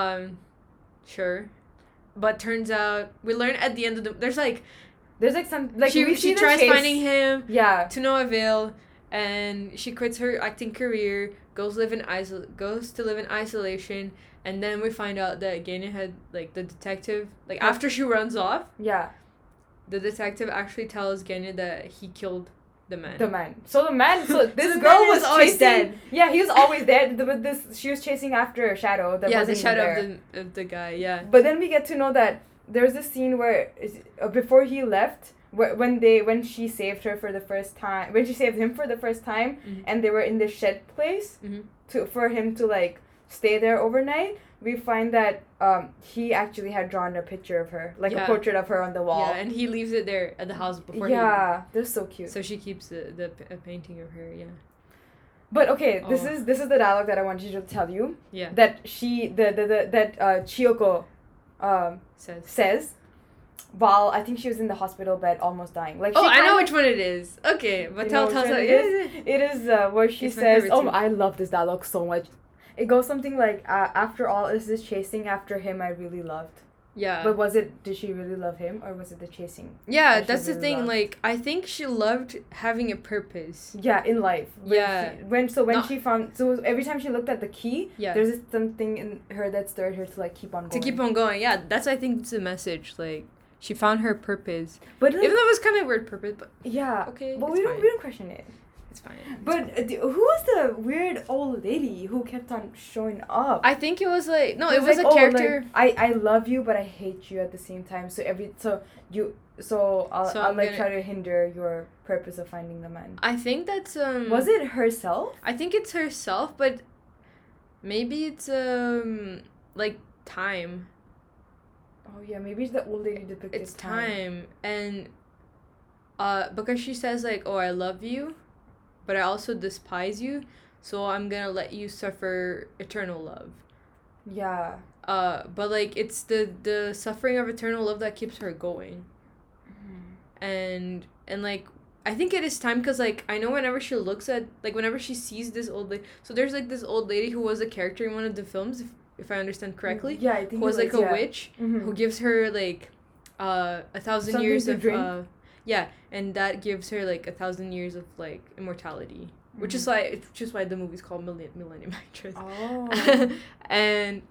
Sure. But turns out we learn at the end of There's like some like we see she the tries chase. finding him Yeah. to no avail, and she quits her acting career, goes to live in isolation, and then we find out that Genya had like the detective like after she runs off, Yeah. the detective actually tells Genya that he killed the man. The man. So the man. So this the girl man was is always chasing. dead. Yeah, he was always dead. But this she was chasing after a shadow that yeah, wasn't the shadow even there. of the guy. Yeah. But then we get to know that there's this scene where before he left, when she saved her for the first time, when she saved him for the first time, Mhm. and they were in this shed place for him to like stay there overnight. We find that he actually had drawn a picture of her, like Yeah. a portrait of her on the wall. Yeah, and he leaves it there at the house before Yeah, they're so cute. So she keeps a painting of her, yeah. But okay, this Oh. is the dialogue that I wanted to tell you. Yeah. That Chiyoko says while I think she was in the hospital bed almost dying. Like Oh, she I know kinda- which one it is. Okay, but You tell know which one us. it Yeah. It is where she It's my says, favorite "Oh, too. I love this dialogue so much." It goes something like, "After all, is this chasing after him I really loved." Yeah. But did she really love him, or was it the chasing? Yeah, that she that's the really thing. loved? Like, I think she loved having a purpose. Yeah, in life. Yeah. When Not- she found, so every time she looked at the key, Yeah. there's something in her that stirred her to like keep on To going. keep on going. Yeah, that's, I think, the message. Like, she found her purpose. But like, Even though it was kind of weird purpose, but yeah. okay, But it's we fine. don't question it. It's fine. But who was the weird old lady who kept on showing up? I think it was like, no, it was like, a oh, character. like, I love you, but I hate you at the same time. So I'll I'm like gonna- try to hinder your purpose of finding the man. I think that's, Was it herself? I think it's herself, but maybe it's, like, time. Oh yeah, maybe the old lady depicted It's time. And, because she says, like, oh, I love you, but I also despise you, so I'm gonna let you suffer eternal love. Yeah. But, like, it's the suffering of eternal love that keeps her going. And like, I think it is time, because, like, I know whenever she looks at, like, whenever she sees this old lady, so there's, like, this old lady who was a character in one of the films, if I understand correctly, Yeah, I think who was, like, a witch, Mhm. who gives her, like, 1,000 Something years to of, drink? yeah, and that gives her, like, 1,000 years of, like, immortality, which is why the movie's called Millennium Actress. Oh. And,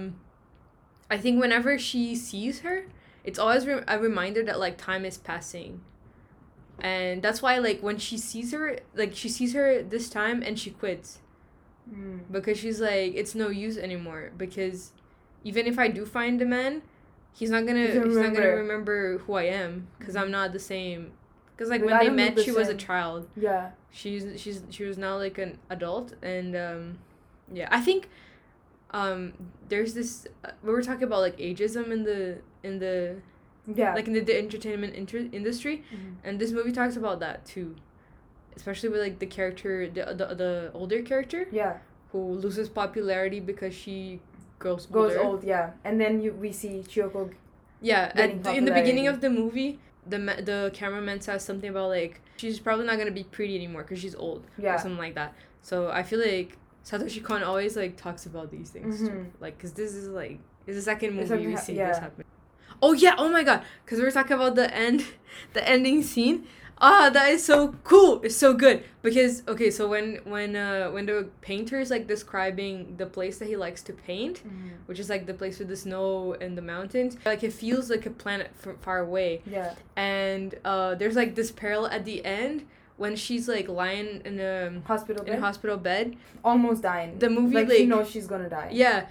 I think whenever she sees her, it's always a reminder that, like, time is passing. And that's why, like, when she sees her this time and she quits. Because she's like, it's no use anymore. Because even if I do find a man, he's not gonna remember who I am. Because I'm not the same. Because, like, But when I they don't look met, the she was a same. child. Yeah. She was now, like, an adult. And, yeah, I think, there's this, we were talking about, like, ageism in the Yeah. like in the entertainment industry, and this movie talks about that too, especially with, like, the character, the older character Yeah. who loses popularity because she grows Goes older. old, yeah. And then we see Chiyoko. Yeah, Getting in the beginning popularity. of the movie, the cameraman says something about, like, she's probably not gonna be pretty anymore because she's old, Yeah. or something like that. So I feel like Satoshi Kon always, like, talks about these things too. Mhm. Like, because this is, like, it's the second It's movie like we ha- see yeah. this happen. Oh yeah, oh my god, because we were talking about the ending scene. That is so cool. It's so good because, okay, so when the painter is, like, describing the place that he likes to paint, which is, like, the place with the snow and the mountains, like, it feels like a planet far away. Yeah. And there's, like, this parallel at the end when she's, like, lying in a hospital bed. Almost dying. The movie, like, she like- knows she's gonna die. Yeah,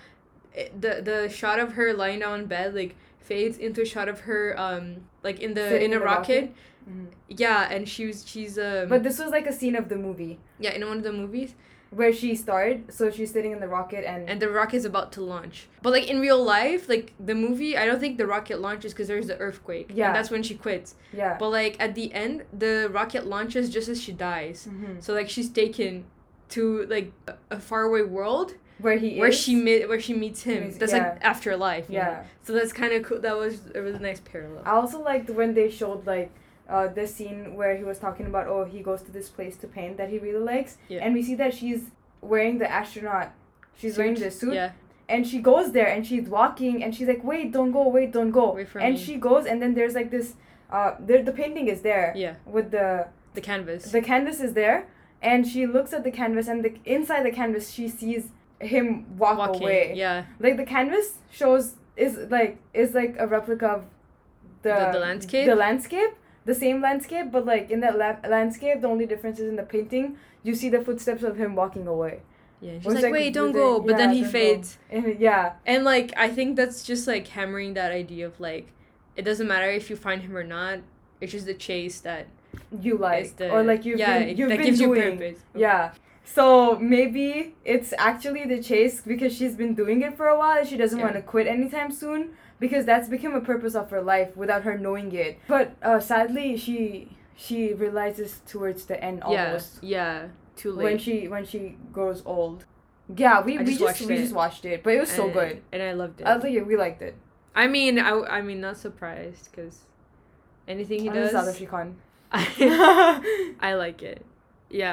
the shot of her lying down in bed, like, fades into a shot of her like in Sitting a rocket. Mhm. Yeah, and she's But this was like a scene of the movie yeah, in one of the movies, where she starred. So she's sitting in the rocket and the rocket's about to launch. But, like, in real life, like, the movie, I don't think the rocket launches because there's the earthquake. Yeah. And that's when she quits. yeah. But, like, at the end, the rocket launches just as she dies. Mhm. So, like, she's taken to, like, a faraway world Where he where is. she meets him. Meets- That's, yeah. like, afterlife. you know? Yeah. So that's kind of cool. That was a really nice parallel. I also liked when they showed, like, the scene where he was talking about, oh, he goes to this place to paint that he really likes. Yeah. And we see that she's wearing the astronaut. She's wearing the suit. Yeah. And she goes there and she's walking and she's like, wait, don't go. Wait for And me. she goes and then there's, like, this, the painting is there. Yeah. With the canvas. The canvas is there. And she looks at the canvas and inside the canvas she sees him walk away. Yeah. Like, the canvas is like a replica of The landscape? The landscape, the same landscape, but, like, in that landscape, the only difference is in the painting, you see the footsteps of him walking away. Yeah. She's Or it's like, wait, don't within- go. But then yeah, he don't go. fades. And yeah, And, like, I think that's just, like, hammering that idea of, like, it doesn't matter if you find him or not. It's just the chase that you like, is the or like you've been that been gives doing. you purpose. Yeah. So maybe it's actually the chase because she's been doing it for a while and she doesn't Yeah. want to quit anytime soon because that's become a purpose of her life without her knowing it. But sadly, she realizes towards the end almost Yeah. Too late. when she grows old. Yeah, we just watched it, but it was so And- good. And I loved it. I think we liked it. I mean, I mean, not surprised because anything he does, Satoshi Kon. I like it. Yeah.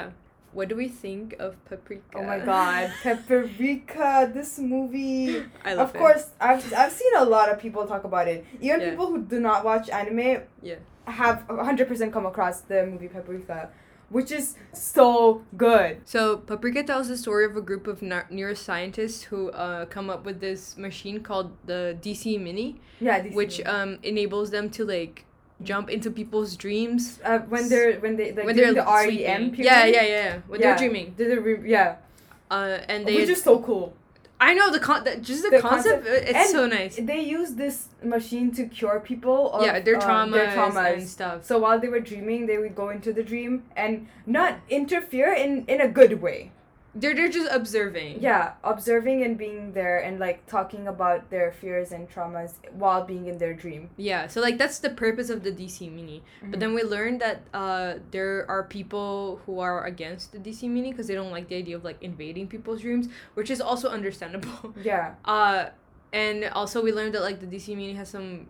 what do we think of Paprika? Oh my god, Paprika, this movie. I love Of it. course, I've seen a lot of people talk about it. Even Yeah. people who do not watch anime Yeah. have 100% come across the movie Paprika, which is so good. So Paprika tells the story of a group of neuroscientists who come up with this machine called the DC Mini, Yeah, DC which movie. enables them to like jump into people's dreams when they like when during they're the REM sleeping. period. Yeah. When they're dreaming. Yeah, And they which is so cool. I know the concept. It's and so nice. They use this machine to cure people of Their traumas and stuff. So while they were dreaming, they would go into the dream and not interfere in a good way. They're just observing. Yeah, observing and being there and like talking about their fears and traumas while being in their dream. Yeah, so like that's the purpose of the DC Mini. But then we learned that there are people who are against the DC Mini because they don't like the idea of like invading people's dreams, which is also understandable. Yeah. And also we learned that like the DC Mini has some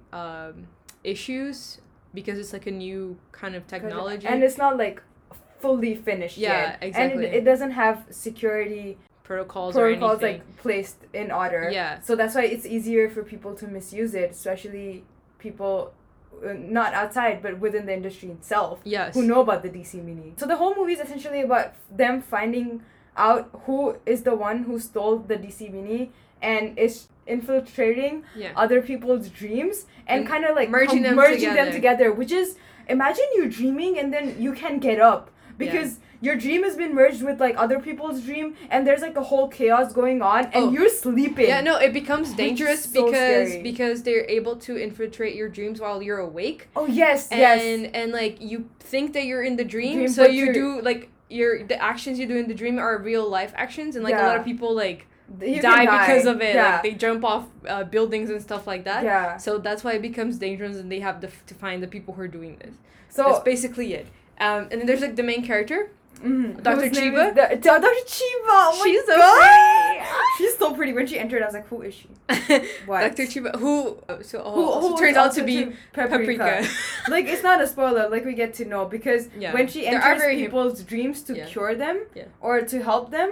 issues because it's like a new kind of technology. And it's not like fully finished yet. Yeah, exactly. And it doesn't have security protocols or anything. like placed in order. Yeah. So that's why it's easier for people to misuse it, especially people not outside but within the industry itself. Yes. Who know about the DC Mini. So the whole movie is essentially about them finding out who is the one who stole the DC Mini and is infiltrating other people's dreams and kind of like merging them together, which is, imagine you're dreaming and then you can get up because your dream has been merged with like other people's dream and there's like a whole chaos going on and you're sleeping. Yeah, no, it becomes dangerous so because they're able to infiltrate your dreams while you're awake. Oh yes. And like you think that you're in the dream so you do like the actions you do in the dream are real life actions and like a lot of people like die because of it. Like they jump off buildings and stuff like that. Yeah. So that's why it becomes dangerous and they have to find the people who are doing this. So that's basically it. And then there's like the main character, Dr. Chiba. Dr. Chiba. Oh She's so pretty. She's so pretty. When she entered, I was like, who is she? What? Dr. Chiba, who turns out to be Paprika. Like, it's not a spoiler. Like, we get to know because when she enters people's dreams to cure them or to help them,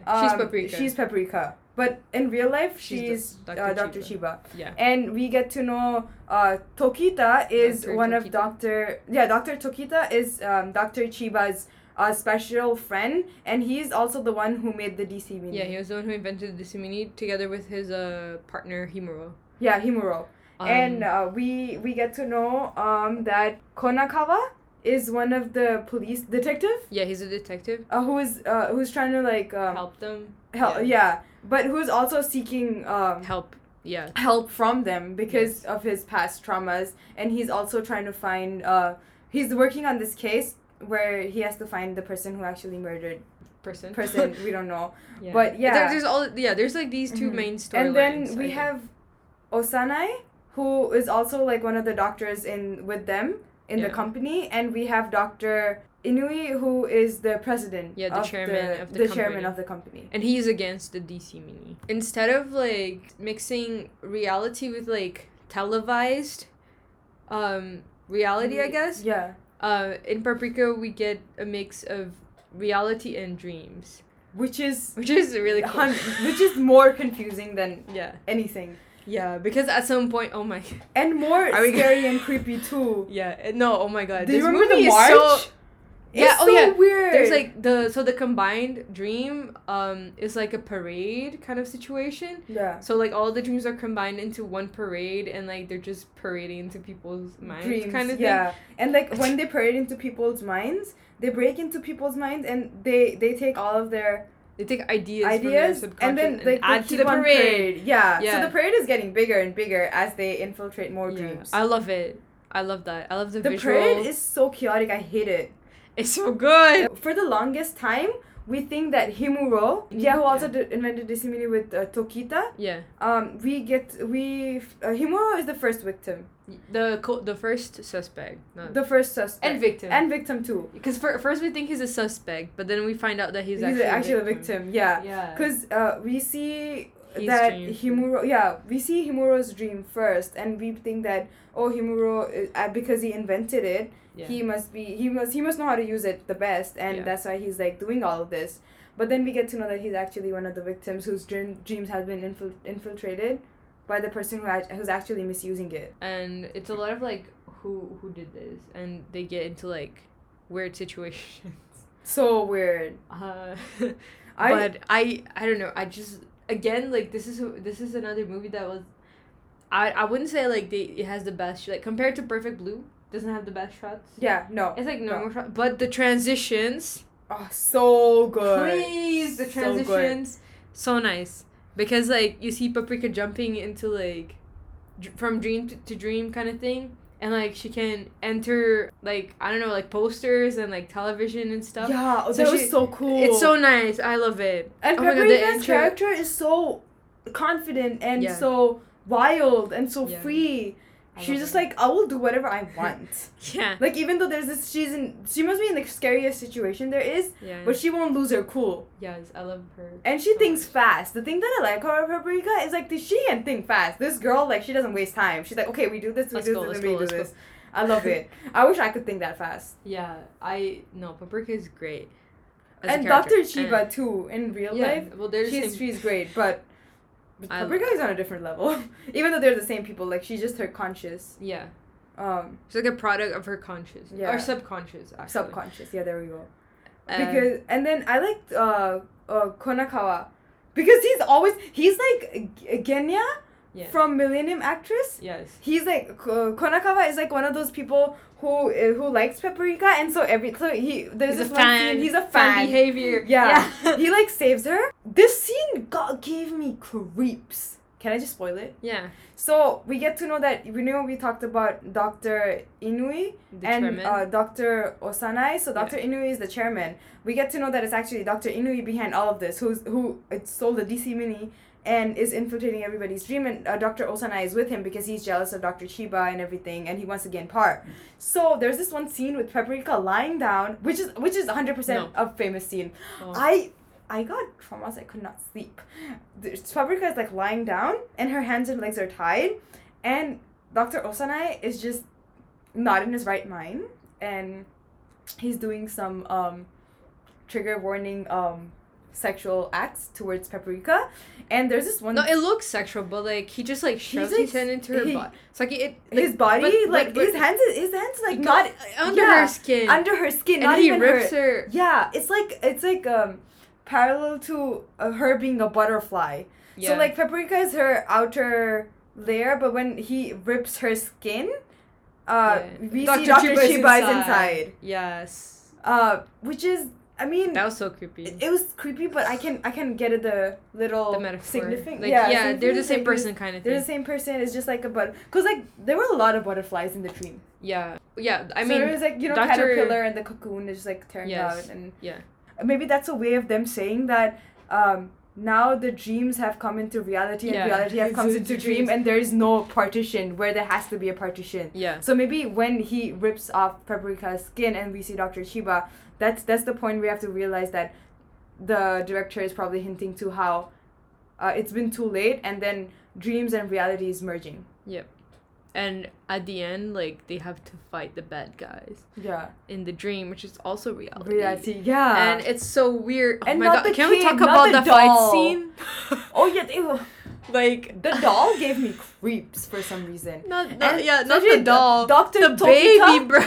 she's Paprika. But in real life, she's Dr. Chiba. Yeah. And we get to know Tokita is Dr. Tokita is Dr. Chiba's special friend, and he's also the one who made the DC Mini. Yeah, he was the one who invented the DC Mini together with his partner Himuro. Yeah, Himuro. And we get to know that Konakawa is one of the police detective. Yeah, he's a detective. Who's trying to like help them. But who's also seeking help. Yeah. Help from them because of his past traumas, and he's also trying to find. He's working on this case where he has to find the person who actually murdered. Person we don't know. Yeah. But there's like these two main storylines. And then we have Osanai, who is also like one of the doctors with them in the company, and we have Dr. Inui, who is the president. Yeah, the chairman of the company. And he's against the DC Mini. Instead of like mixing reality with like televised reality, I guess. Yeah. In Paprika we get a mix of reality and dreams. Which is really cool. Which is more confusing than anything. Yeah, because at some point, oh my. And more scary and creepy too. Yeah, no, oh my god. Do you remember the march? It's so weird. There's like the combined dream is like a parade kind of situation. Yeah. So like all the dreams are combined into one parade and like they're just parading into people's minds kind of thing. Yeah. And like when they parade into people's minds, they break into people's minds and they take all of their ideas from their subconscious and then they add to the parade. Yeah. So the parade is getting bigger and bigger as they infiltrate more dreams. I love it. I love that. I love the visual. The parade is so chaotic. I hate it. It's so good. For the longest time, we think that Himuro, who also invented DC Mini with Tokita. Yeah. Himuro is the first victim. The first suspect. The first suspect. And victim. And victim too. Because first we think he's a suspect, but then we find out that he's actually a victim. Yeah. Yeah. Because we see that Himuro, we see Himuro's dream first, and we think that Himuro, because he invented it, he must know how to use it the best, and that's why he's like doing all of this. But then we get to know that he's actually one of the victims whose dreams have been infiltrated by the person who's actually misusing it. And it's a lot of like who did this, and they get into like weird situations. So weird. But I don't know. I just, again, like this is another movie that was, I wouldn't say like it has the best, like compared to Perfect Blue, doesn't have the best shots. Yeah, no. It's like normal shots, but the transitions. Oh, so good. Please, the transitions, so nice. Because like you see Paprika jumping into like from dream to dream kind of thing. And, like, she can enter, like, I don't know, like, posters and, like, television and stuff. Yeah, that was so cool. It's so nice. I love it. And Paprika's character is so confident and so wild and so free. She's just like, I will do whatever I want. Yeah. Like, even though there's this, she must be in the scariest situation there is, but she won't lose her cool. Yes, I love her. And she thinks fast. The thing that I like about Paprika is, like, she can think fast. This girl, like, she doesn't waste time. She's like, okay, we do this, we do this. I love it. I wish I could think that fast. Yeah, Paprika is great. And Dr. Chiba, too, in real life. Well, she's great, but Paprika is on a different level. Even though they're the same people, like, she's just her conscious. Yeah. She's like a product of her conscious. Yeah. Or subconscious, actually. Subconscious, yeah, there we go. And then I liked Konakawa. Because he's like Genya from Millennium Actress. Yes. He's like, Konakawa is like one of those people who likes Paprika, and he's a fan. He's a fan behavior. Yeah. He like saves her. This scene gave me creeps. Can I just spoil it? Yeah. So we get to know that we talked about Dr. Inui and Dr. Osanai. So Dr. Inui is the chairman. We get to know that it's actually Dr. Inui behind all of this, who stole the DC Mini and is infiltrating everybody's dream, and Dr. Osanai is with him because he's jealous of Dr. Chiba and everything, and he wants to gain power. So there's this one scene with Paprika lying down, which is 100% a famous scene. Oh. I got traumas. I could not sleep. Paprika is like lying down, and her hands and legs are tied, and Dr. Osanai is just not in his right mind, and he's doing some trigger warning sexual acts towards Paprika, and there's this one. No, it looks sexual, but like he just like shoves his hand into her body. It's like his body, but his hands like not under her skin, and not he even rips her. Yeah, it's like parallel to her being a butterfly. Yeah. So like Paprika is her outer layer, but when he rips her skin, we see Dr. Chiba is inside. Yes. Which is. I mean, that was so creepy. It was creepy, but I can get it, the metaphor. Significant. Like, they're the same person kind of thing. They're the same person. It's just like because like there were a lot of butterflies in the dream. Yeah. I mean, there was like caterpillar and the cocoon is just like tearing out, and maybe that's a way of them saying that now the dreams have come into reality and reality have come into dream, and there is no partition where there has to be a partition. Yeah. So maybe when he rips off Paprika's skin and we see Dr. Chiba, that's the point we have to realize that the director is probably hinting to how it's been too late, and then dreams and reality is merging. Yep. And at the end, like, they have to fight the bad guys. Yeah. In the dream, which is also reality. Reality, yeah. And it's so weird. And oh my God. Can we talk about the fight scene? Oh, yeah. Like, the doll gave me creeps for some reason. Not the doll. Dr. The baby, bro.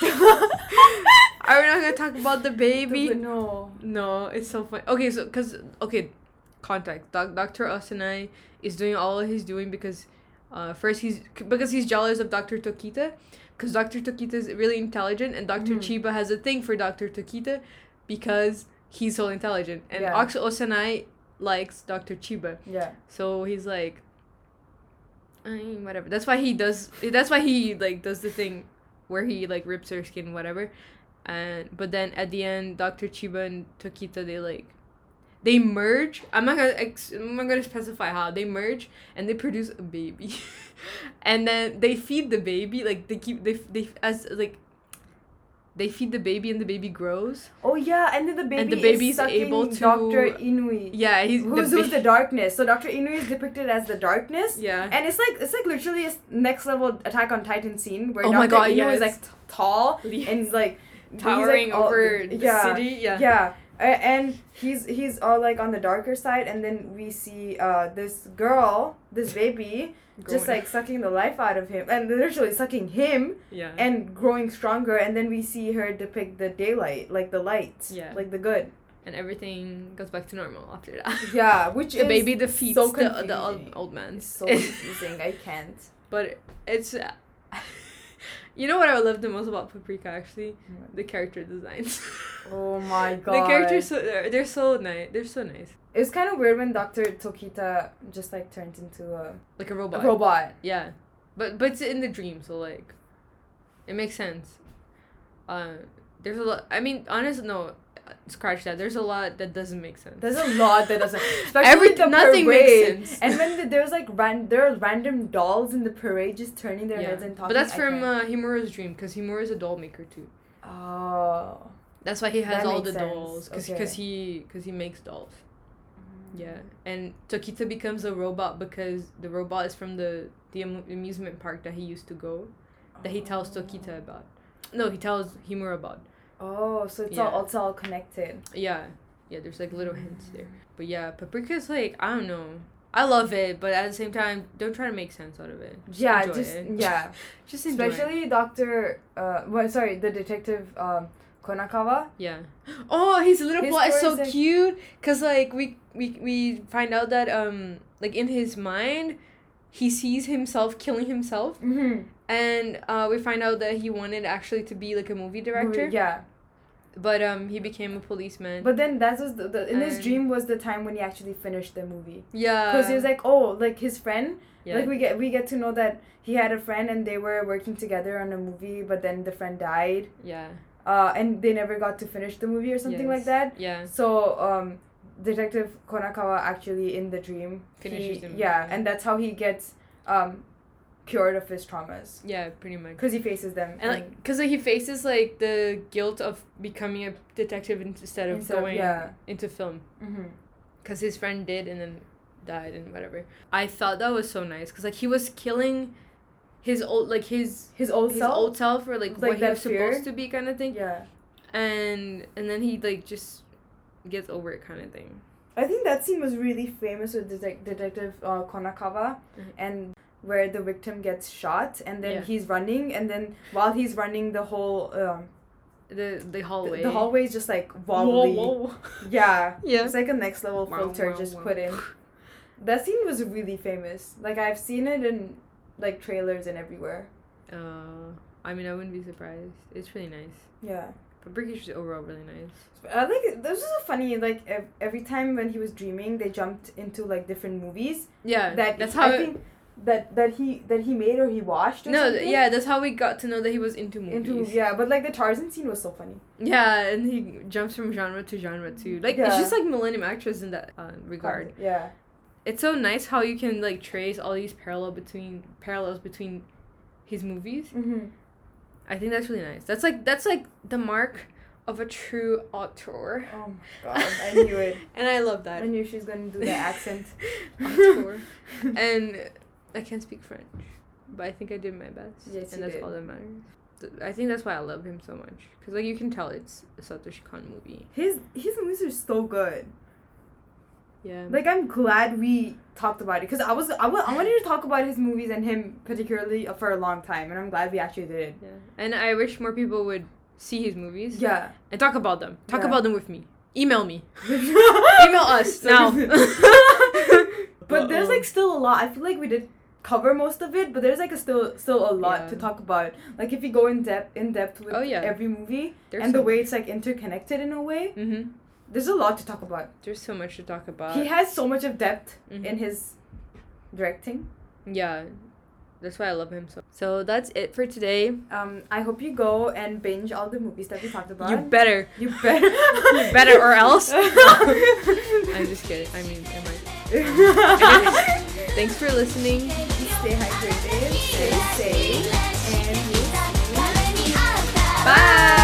Are we not going to talk about the baby? No, it's so funny. Okay, so, context. Dr. Osanai is doing all he's doing because... first, he's jealous of Dr. Tokita, because Dr. Tokita is really intelligent, and Dr. Chiba has a thing for Dr. Tokita because he's so intelligent. And Osanai likes Dr. Chiba. Yeah. So he's like, whatever. That's why he does the thing where he like rips her skin, whatever. But then at the end, Dr. Chiba and Tokita, they merge. I'm not gonna specify how they merge, and they produce a baby, and then they feed the baby. Like they they feed the baby and the baby grows. Oh yeah, and then the baby And the baby's is sucking able to- Dr. Inui. Yeah, Who's the darkness. So Dr. Inui is depicted as the darkness. Yeah. And it's like literally a next level Attack on Titan scene where Oh Dr. my God, Inui yes. is like tall Yes. and like Towering he's, like, over the city. Yeah. Yeah. And he's all like on the darker side, and then we see this baby just like sucking the life out of him, and literally sucking him, Yeah. and growing stronger. And then we see her depict the daylight, like the light, Yeah. like the good. And everything goes back to normal after that. Yeah, which The is baby defeats so the confusing. old man. It's so confusing. I can't. But it's you know what I love the most about Paprika actually? The character designs. Oh my god. The characters they're so nice. They're so nice. It was kind of weird when Dr. Tokita just like turns into Like a a robot. robot. Yeah. But it's in the dream, so like it makes sense. There's a lot scratch that. There's a lot that doesn't make sense. There's a lot that doesn't. Especially the nothing parade. makes sense. And when there's like there are random dolls in the parade just turning their heads and talking. But that's I from can't. Himura's dream, because Himura is a doll maker too. Oh. That's why he has That all the makes sense. dolls, because Okay. he makes dolls. Yeah, and Tokita becomes a robot because the robot is from the amusement park that he used to go, that he tells Tokita about. No, he tells Himura about. Oh, so it's Yeah. all connected. Yeah, there's like little hints there. But yeah, Paprika's like, I don't know. I love it, but at the same time, don't try to make sense out of it. Just enjoy it. Yeah. Just enjoy it. Especially the detective Konakawa. Yeah. Oh, his little His plot is so story is, like- cute, cause like we find out that like in his mind, he sees himself killing himself, Mm-hmm. and we find out that he wanted actually to be like a movie director. Yeah. But he became a policeman. But then that was in his And- dream was the time when he actually finished the movie. Yeah. Because he was like, oh, like his friend. Yeah. Like we get to know that he had a friend and they were working together on a movie, but then the friend died. Yeah. And they never got to finish the movie or something like that. Yeah. So Detective Konakawa actually in the dream Finishes the movie. Yeah, and that's how he gets cured of his traumas. Yeah, pretty much. Because he faces them. And like, cause like, he faces like the guilt of becoming a detective instead of going into film. Mm-hmm. Cause his friend did and then died and whatever. I thought that was so nice, cause like he was killing his old old self or like what he that was fear? supposed to be kind of thing. Yeah. And then he like just gets over it kind of thing. I think that scene was really famous with Detective Konakawa, and where the victim gets shot, and then he's running, and then while he's running, the whole the hallway. The hallway is just like wobbly. Whoa. Yeah. Yeah. It's like a next level filter just put in. That scene was really famous. Like I've seen it in like trailers and everywhere. I mean, I wouldn't be surprised. It's really nice. Yeah. But British is overall really nice. I like this was so funny. Like every time when he was dreaming, they jumped into like different movies. Yeah. That's how I think that he made or he watched. Or something. That's how we got to know that he was into movies. But like the Tarzan scene was so funny. Yeah, and he jumps from genre to genre too. Like it's just like Millennium Actress in that regard. Yeah. It's so nice how you can like trace all these parallels between his movies. Mm-hmm. I think that's really nice. That's like the mark of a true auteur. Oh my god, I knew it. And I love that. I knew she was gonna do the accent. Auteur. And I can't speak French, but I think I did my best. Yes, and you that's did. all that matters. I think that's why I love him so much, because like you can tell it's a Satoshi Kon movie. His movies are so good. Yeah. Like I'm glad we talked about it, because I wanted to talk about his movies and him particularly for a long time, and I'm glad we actually did it. Yeah. And I wish more people would see his movies. Yeah. And talk about them. Talk Yeah. about them with me. Email me. Email us now. But there's like still a lot. I feel like we did cover most of it, but there's like still a lot to talk about. Like if you go in depth with every movie and the way it's like interconnected in a way. Mm-hmm. There's a lot to talk about. There's so much to talk about. He has so much of depth in his directing. Yeah. That's why I love him so. So that's it for today. I hope you go and binge all the movies that we talked about. You better. You better. You better or else. I'm just kidding. I mean, am I? Thanks for listening. Stay hydrated. Stay safe. And we'll see you. Bye.